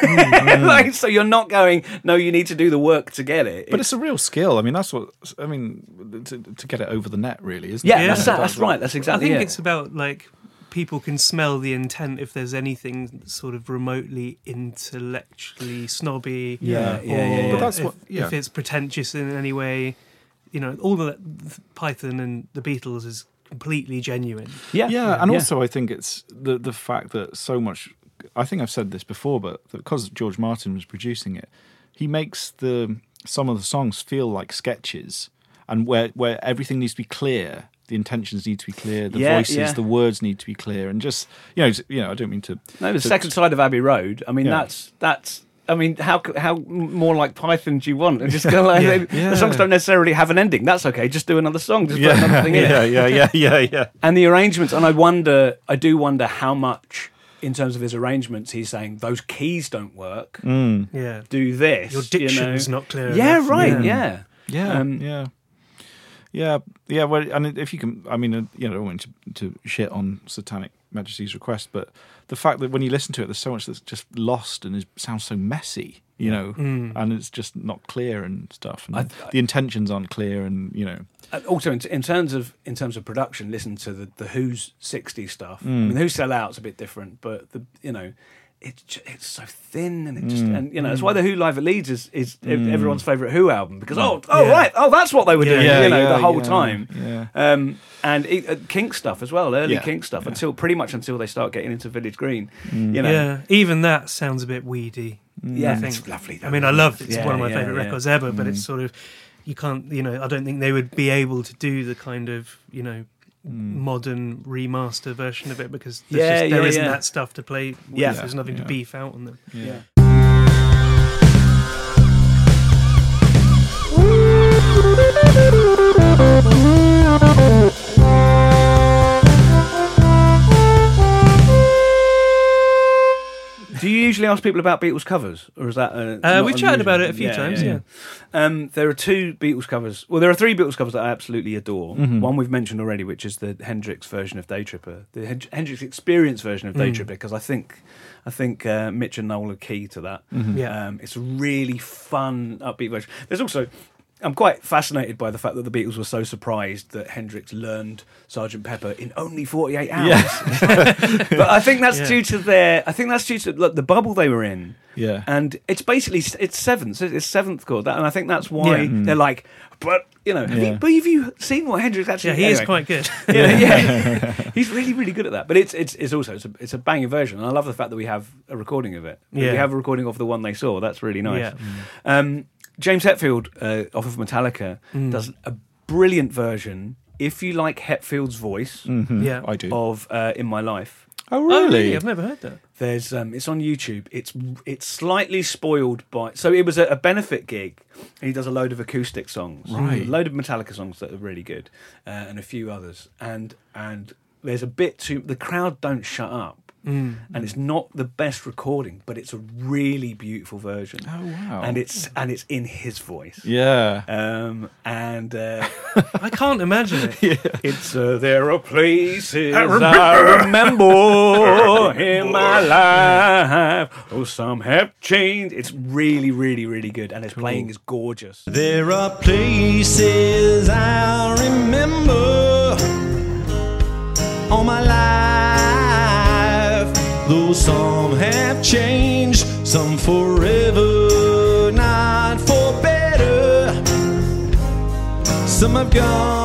Like, so you're not going, no, you need to do the work to get it. But it's a real skill. I mean, that's what I mean to, to get it over the net, really, isn't yeah, it? that's, Yeah. that's right. That's I exactly think it. it's about like people can smell the intent if there's anything sort of remotely intellectually snobby. Yeah, or yeah, yeah, yeah. But that's if, what- yeah. if it's pretentious in any way. You know, all of that Python and the Beatles is completely genuine. yeah, Yeah, and also I think it's the the fact that so much. I think I've said this before, but because George Martin was producing it, he makes the some of the songs feel like sketches, and where where everything needs to be clear. The intentions need to be clear. The Yeah, voices, yeah. the words need to be clear, and just you know, you know, I don't mean to. No, the to- second side of Abbey Road. I mean, Yeah. that's that's. I mean, how c- how more like Python do you want? And just go like Yeah. they- Yeah. the songs don't necessarily have an ending. That's okay. Just do another song. Just put Yeah, another thing in yeah, it. yeah, yeah, yeah, yeah. And the arrangements, and I wonder, I do wonder how much, in terms of his arrangements, he's saying those keys don't work. Mm. Yeah. Do this. Your you know. diction's not clear Yeah, enough. right. Yeah. Yeah, Yeah, Um, yeah, yeah, yeah. Well, and if you can, I mean, uh, you know, I don't want to, to shit on Satanic Majesty's Request, but the fact that when you listen to it, there's so much that's just lost and it sounds so messy, you know, and it's just not clear and stuff. And I- I- the intentions aren't clear, and you know, And also, in, in terms of in terms of production, listen to the, the Who's sixties stuff. Mm. I mean, the Who Sell Out's a bit different, but the you know, it's ju- it's so thin and it just Mm. and you know that's why the Who Live at Leeds is is everyone's favourite Who album because oh oh Yeah. right oh that's what they were Yeah. doing Yeah, you know yeah, the whole yeah, time. yeah. Um, and it, uh, Kink stuff as well, early Yeah, Kink stuff yeah. until pretty much until they start getting into Village Green. Mm. You know, Yeah, even that sounds a bit weedy. Yeah, I think. it's lovely. Though, I mean, I isn't love it? it's Yeah, one of my yeah, favourite yeah. records ever, but it's sort of you can't, you know, I don't think they would be able to do the kind of, you know, modern remaster version of it because there's Yeah, just, there yeah, isn't yeah. that stuff to play with. Yeah. There's nothing Yeah. to beef out on them. Yeah. Do you usually ask people about Beatles covers, or is that? Uh, Uh, not we've chatted about it a unusual? few times, yeah. Um, there are two Beatles covers. Well, there are three Beatles covers that I absolutely adore. Mm-hmm. One we've mentioned already, which is the Hendrix version of Day Tripper, the Hen- Hendrix Experience version of Day Mm. Tripper, because I think, I think uh, Mitch and Noel are key to that. Yeah. Um, it's a really fun, upbeat version. There's also. I'm quite fascinated by the fact that the Beatles were so surprised that Hendrix learned Sergeant Pepper in only forty-eight hours. But I think that's Yeah. due to their. I think that's due to look, the bubble they were in. Yeah. And it's basically it's seventh, so it's seventh chord, that, and I think that's why Yeah. they're like, but you know, have, Yeah. you, but have you seen what Hendrix actually? Yeah, he is anyway. quite good. Yeah, yeah. He's really, really good at that. But it's it's it's also it's a, it's a banging version, and I love the fact that we have a recording of it. Yeah. We have a recording of the one they saw. That's really nice. Yeah. Um, James Hetfield, uh, off of Metallica, Mm. does a brilliant version. If you like Hetfield's voice Yeah. I do. of uh, "In My Life," Oh, Oh, really? really? I've never heard that. There's um, it's on YouTube. It's it's slightly spoiled by. So it was a, a benefit gig, and he does a load of acoustic songs, Right. A load of Metallica songs that are really good, uh, and a few others. And and there's a bit too. The crowd don't shut up, Mm. and it's not the best recording, but it's a really beautiful version. Oh, wow. And it's and it's in his voice. Yeah. Um, and uh, I can't imagine it. it's uh, there are places I remember, in my life. Oh, some have changed. It's really, really, really good, and his playing is gorgeous. There are places I remember all my life, though some have changed, some forever, not for better. Some have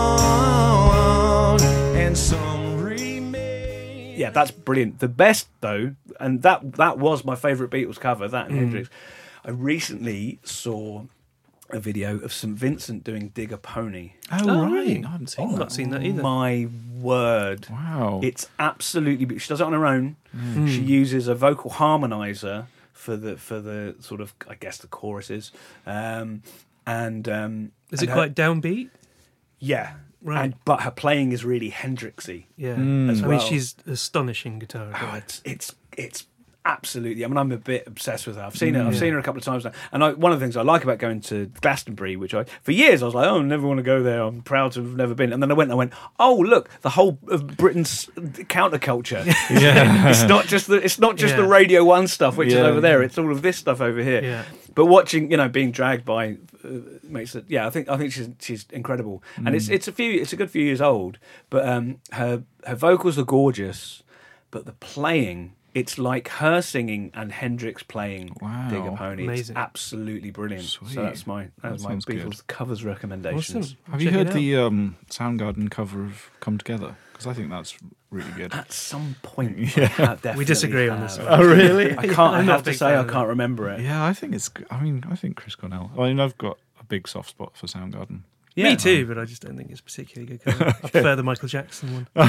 gone, and some remain. Yeah, that's brilliant. The best though, and that that was my favourite Beatles cover. That and Hendrix. I recently saw a video of Saint Vincent doing "Dig a Pony." Oh, Oh, right. really? I haven't seen I've that. not seen that either. My word. Wow. It's absolutely be- she does it on her own. She uses a vocal harmonizer for the for the sort of I guess the choruses. Um and um Is and it her- quite downbeat? yeah. Right. And but her playing is really Hendrixy. Yeah. As I well. mean, she's astonishing guitar. Oh, player. it's it's it's absolutely. I mean, I'm a bit obsessed with her. I've seen her. I've Yeah. seen her a couple of times now. And I, one of the things I like about going to Glastonbury, which I for years I was like, oh, I never want to go there. I'm proud to have never been. And then I went. and I went. Oh, look, the whole of Britain's counterculture. Yeah. It's not just the it's not just Yeah. the Radio One stuff, which is Yeah. over there. It's all of this stuff over here. Yeah. But watching, you know, being dragged by uh, makes it. Yeah, I think I think she's she's incredible, and it's it's a few it's a good few years old. But um, her her vocals are gorgeous, but the playing. It's like her singing and Hendrix playing Wow. "Dig a Pony." Amazing. It's absolutely brilliant. Sweet. So that's my that's That my sounds Beatles good. covers recommendations. Awesome. Have you Check it heard out. the um, Soundgarden cover of "Come Together"? Because I think that's really good. At some point, I have We disagree on definitely this have. one. Oh, really? I can't. I I'm not a have to big say, fan I of can't it. remember it. Yeah, I think it's. g- I mean, I think Chris Cornell. I mean, I've got a big soft spot for Soundgarden. Yeah. Me too, but I just don't think it's particularly good cover. I prefer the Michael Jackson one.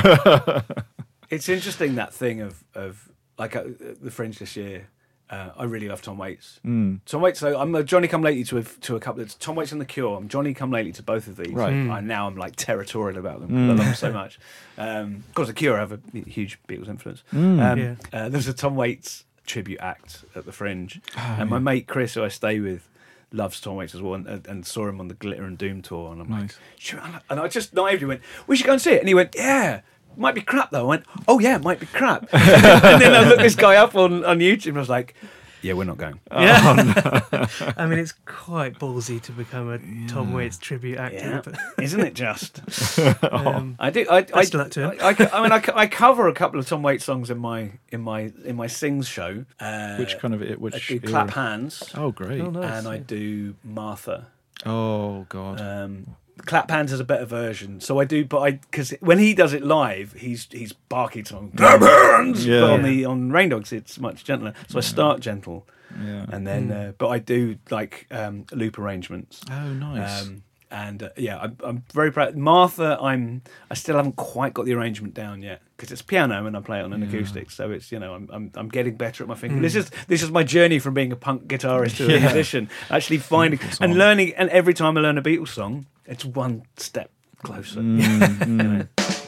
It's interesting that thing of of like uh, the Fringe this year. Uh, I really love Tom Waits. Mm. Tom Waits. So I'm a Johnny Come Lately to a, to a couple. Of, Tom Waits and The Cure. I'm Johnny Come Lately to both of these. Right. Mm. I now I'm like territorial about them. 'Cause I love them so much. Um, of course, The Cure have a huge Beatles influence. Um, Yeah. uh, there's a Tom Waits tribute act at the Fringe, Oh, and my yeah. mate Chris, who I stay with, loves Tom Waits as well, and, and saw him on the Glitter and Doom tour. And I'm like, Nice. sure. And I just naively went, "We should go and see it." And he went, "Yeah." Might be crap though. I went, "Oh yeah, it might be crap." And then I looked this guy up on, on YouTube and I was like, "Yeah, we're not going." Yeah. I mean, it's quite ballsy to become a Tom Waits tribute actor. Yeah, But, isn't it just? um, I do. I, I, Best of luck to him. I, I, I mean, I, I cover a couple of Tom Waits songs in my in my in my Sings show. Uh, Which kind of it? I Which do era? Clap Hands, Oh, great. Oh, nice. and I do Martha. Oh God. Um, Clap Hands is a better version, so I do. But I because when he does it live, he's he's barking to Clap Hands. Yeah. But on the on Rain Dogs, it's much gentler. So I start gentle, Yeah. and then. Uh, but I do like um, loop arrangements. Oh, nice. Um, and uh, yeah, I'm, I'm very proud. Martha, I'm I still haven't quite got the arrangement down yet because it's piano and I play it on an acoustic, so it's you know I'm I'm, I'm getting better at my finger. Mm. This is this is my journey from being a punk guitarist to a Yeah. musician. Actually finding Beautiful and song. learning, and every time I learn a Beatles song, it's one step closer. Mm, You know?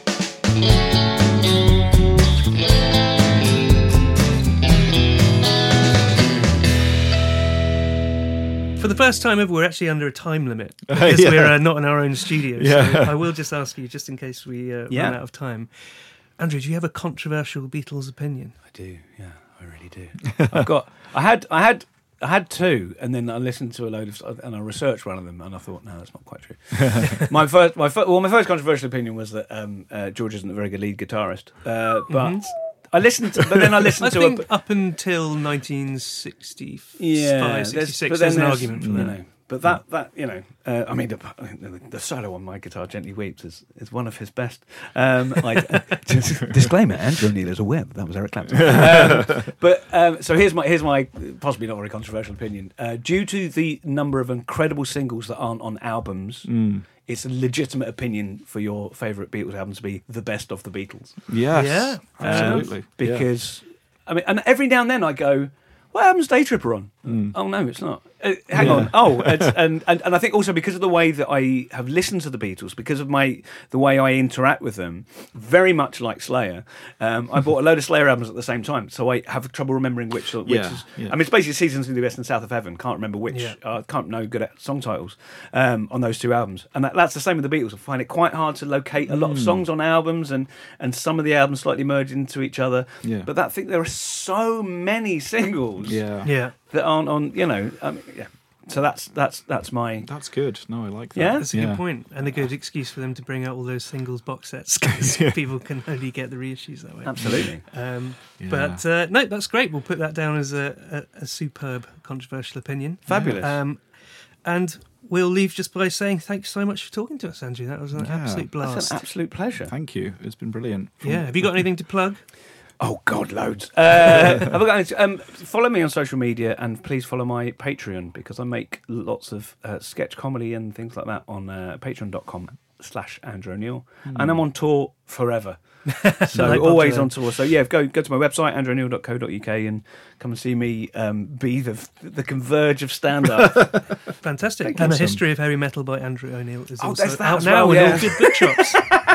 For the first time ever, we're actually under a time limit because Yeah. we're uh, not in our own studio. Yeah. So I will just ask you, just in case we uh, Yeah. run out of time. Andrew, do you have a controversial Beatles opinion? I do, yeah, I really do. I've got, I had, I had, I had two, and then I listened to a load of, and I researched one of them, and I thought, no, that's not quite true. my first, my first, well, my first controversial opinion was that um, uh, George isn't a very good lead guitarist, uh, but Mhm. I listened, to, but then I listened I to think a, up until nineteen sixty-five, yeah, sixty-six, there's, but there's then an there's, argument for you that. know. But that, that you know, uh, I mean, the, the, the solo on My Guitar Gently Weeps is, is one of his best. Um, I, disclaimer: Andrew O'Neill is aware that that was Eric Clapton. Um, but um, so here's my here's my possibly not very controversial opinion. Uh, due to the number of incredible singles that aren't on albums, Mm. it's a legitimate opinion for your favourite Beatles album to be the best of the Beatles. Yes. Yeah, Um, absolutely. because I mean, and every now and then I go, what album's Day Tripper on? Mm. Oh no, it's not. Uh, hang Yeah. on. Oh, it's, and, and and I think also because of the way that I have listened to the Beatles, because of my the way I interact with them, very much like Slayer. Um, I bought a load of Slayer albums at the same time, so I have trouble remembering which. which Yeah, is, yeah. I mean, it's basically Seasons in the West and South of Heaven. Can't remember which. Yeah. I uh, can't know good at song titles um, on those two albums, and that, that's the same with the Beatles. I find it quite hard to locate a lot of Mm. songs on albums, and and some of the albums slightly merge into each other. Yeah. But that, I think there are so many singles Yeah. Yeah, that aren't on, you know, I mean, yeah. So that's that's that's my. That's good. No, I like that. Yeah? that's a Yeah. good point, and a good excuse for them to bring out all those singles box sets because people can only get the reissues that way. Absolutely. Um, Yeah. But uh, no, that's great. We'll put that down as a, a, a superb controversial opinion. Fabulous. Um, and we'll leave just by saying thanks so much for talking to us, Andrew. That was an Yeah. absolute blast. That's an absolute pleasure. Thank you. It's been brilliant. Yeah. Have you got anything to plug? Oh God, loads. Uh, have I got any- um, follow me on social media, and please follow my Patreon because I make lots of uh, sketch comedy and things like that on uh, patreon.com slash Andrew O'Neill, and I'm on tour forever. So Like always Bob on tour. So yeah, go go to my website andrew o'neill dot co dot uk and come and see me um, be the the converge of stand up. Fantastic. Thank you. And The Awesome. History of Heavy Metal by Andrew O'Neill is Oh, also there's that out as now well, in yeah. all good bookshops.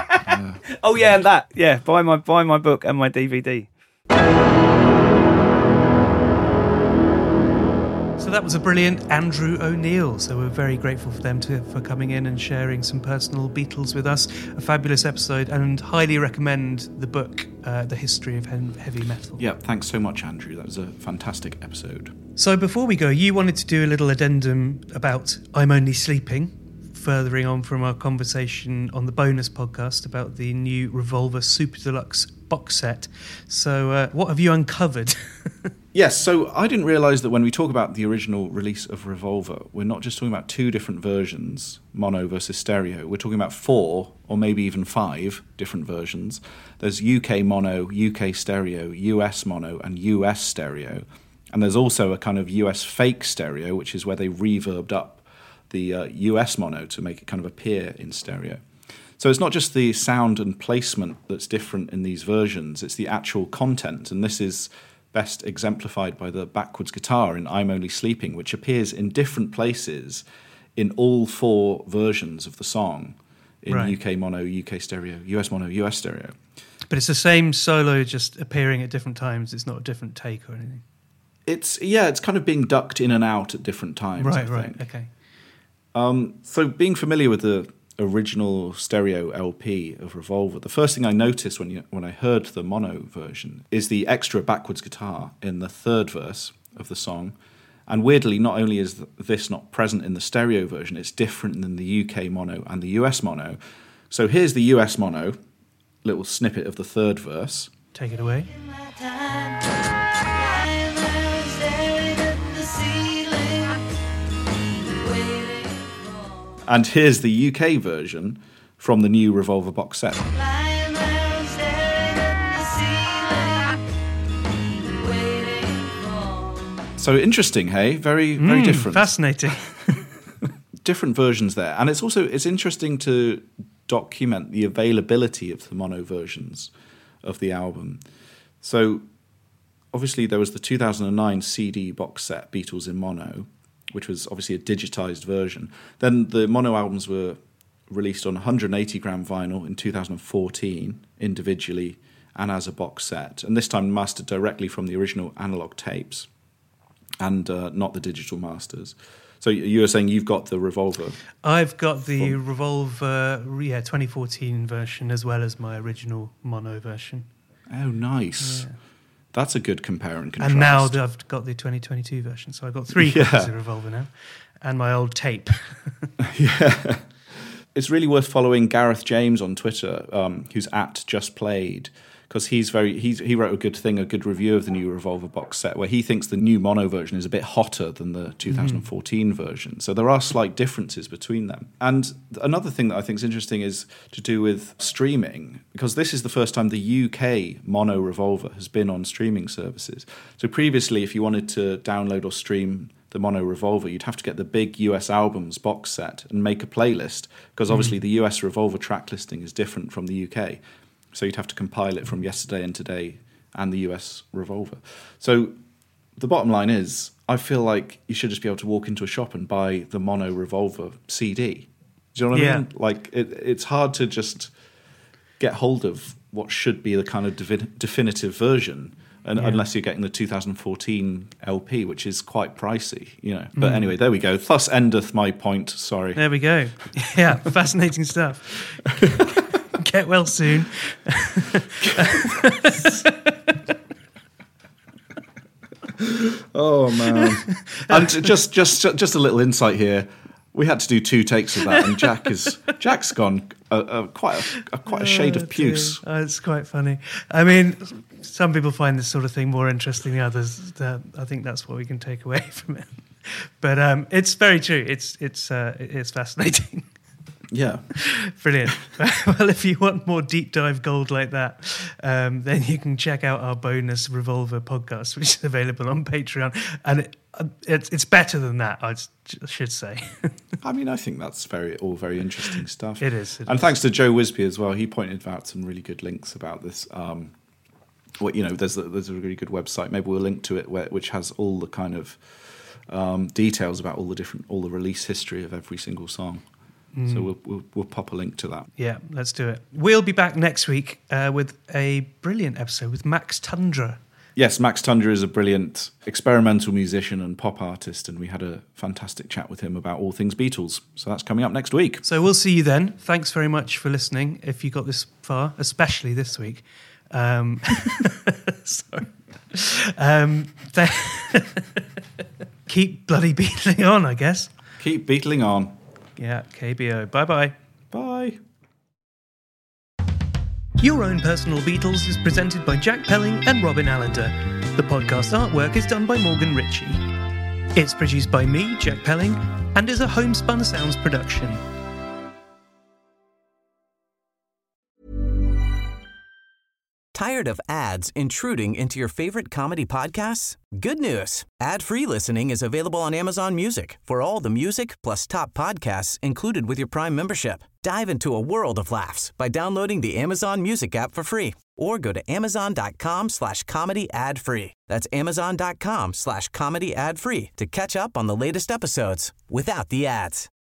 Oh yeah, and that yeah, buy my buy my book and my D V D. So that was a brilliant Andrew O'Neill. So we're very grateful for them to, for coming in and sharing some personal Beatles with us. A fabulous episode, and highly recommend the book, uh, The History of He- Heavy Metal. Yeah, thanks so much, Andrew. That was a fantastic episode. So before we go, you wanted to do a little addendum about I'm Only Sleeping, furthering on from our conversation on the bonus podcast about the new Revolver Super Deluxe box set. So uh, what have you uncovered? Yes, so I didn't realise that when we talk about the original release of Revolver, we're not just talking about two different versions, mono versus stereo. We're talking about four, or maybe even five, different versions. There's U K mono, U K stereo, U S mono, and U S stereo. And there's also a kind of U S fake stereo, which is where they reverbed up the uh, U S mono to make it kind of appear in stereo. So it's not just the sound and placement that's different in these versions, it's the actual content. And this is best exemplified by the backwards guitar in I'm Only Sleeping, which appears in different places in all four versions of the song, in Right. U K mono, U K stereo, U S mono, U S stereo. But it's the same solo just appearing at different times. It's not a different take or anything. It's, yeah, it's kind of being ducked in and out at different times, I Right, right, think. okay. Um, so being familiar with the original stereo L P of Revolver, the first thing I noticed when you, when I heard the mono version is the extra backwards guitar in the third verse of the song. And weirdly, not only is this not present in the stereo version, it's different than the U K mono and the U S mono. So here's the U S mono, little snippet of the third verse. Take it away. And here's the U K version from the new Revolver box set. So interesting, hey? Very, very Mm, different. Fascinating. Different versions there. And it's also, it's interesting to document the availability of the mono versions of the album. So obviously there was the two thousand nine C D box set, Beatles in Mono, which was obviously a digitized version. Then the mono albums were released on one hundred eighty gram vinyl in two thousand fourteen, individually and as a box set. And this time mastered directly from the original analog tapes and uh, not the digital masters. So you were saying you've got the Revolver. I've got the From- Revolver, yeah, twenty fourteen version as well as my original mono version. Oh, nice. Yeah. That's a good compare and contrast. And now I've got the twenty twenty-two version, so I've got three Yeah. copies of Revolver now, and my old tape. Yeah. It's really worth following Gareth James on Twitter, um, who's at Just Played, because he's very he's, he wrote a good thing, a good review of the new Revolver box set, where he thinks the new mono version is a bit hotter than the two thousand fourteen mm. version. So there are slight differences between them. And another thing that I think is interesting is to do with streaming, because this is the first time the U K mono Revolver has been on streaming services. So previously, if you wanted to download or stream the mono Revolver, you'd have to get the big U S albums box set and make a playlist, because obviously mm. the U S Revolver track listing is different from the U K. So you'd have to compile it from Yesterday and Today and the U S Revolver. So the bottom line is, I feel like you should just be able to walk into a shop and buy the mono Revolver C D. Do you know what Yeah. I mean? Like, it, it's hard to just get hold of what should be the kind of devi- definitive version, and, Yeah. unless you're getting the two thousand fourteen L P, which is quite pricey, you know. But mm. anyway, there we go. Thus endeth my point. Sorry. There we go. Yeah, fascinating stuff. Get well soon. Oh man! And just, just, just a little insight here. We had to do two takes of that, and Jack is Jack's gone a, a, quite a, a quite a shade Oh, of puce. dear. Oh, it's quite funny. I mean, some people find this sort of thing more interesting than others. That, I think that's what we can take away from it. But um, it's very true. It's it's uh, it's fascinating. Yeah. Brilliant. Well, if you want more deep dive gold like that, um, then you can check out our bonus Revolver podcast, which is available on Patreon. And it, it's it's better than that, I should say. I mean, I think that's very all very interesting stuff. It is. It and is. thanks to Joe Wisby as well. He pointed out some really good links about this. Um, what you know, there's a, there's a really good website. Maybe we'll link to it, where, which has all the kind of um, details about all the different all the release history of every single song. So we'll, we'll we'll pop a link to that. Yeah, let's do it. We'll be back next week uh, with a brilliant episode with Max Tundra. Yes, Max Tundra is a brilliant experimental musician and pop artist, and we had a fantastic chat with him about all things Beatles. So that's coming up next week. So we'll see you then. Thanks very much for listening, if you got this far, especially this week. Um, sorry. Um, th- keep bloody beatling on, I guess. Keep beatling on. Yeah, K B O. Bye-bye. Bye. Your Own Personal Beatles is presented by Jack Pelling and Robin Allender. The podcast artwork is done by Morgan Ritchie. It's produced by me, Jack Pelling, and is a Homespun Sounds production. Tired of ads intruding into your favorite comedy podcasts? Good news. Ad-free listening is available on Amazon Music for all the music plus top podcasts included with your Prime membership. Dive into a world of laughs by downloading the Amazon Music app for free or go to amazon.com slash comedy ad free. That's amazon.com slash comedy ad free to catch up on the latest episodes without the ads.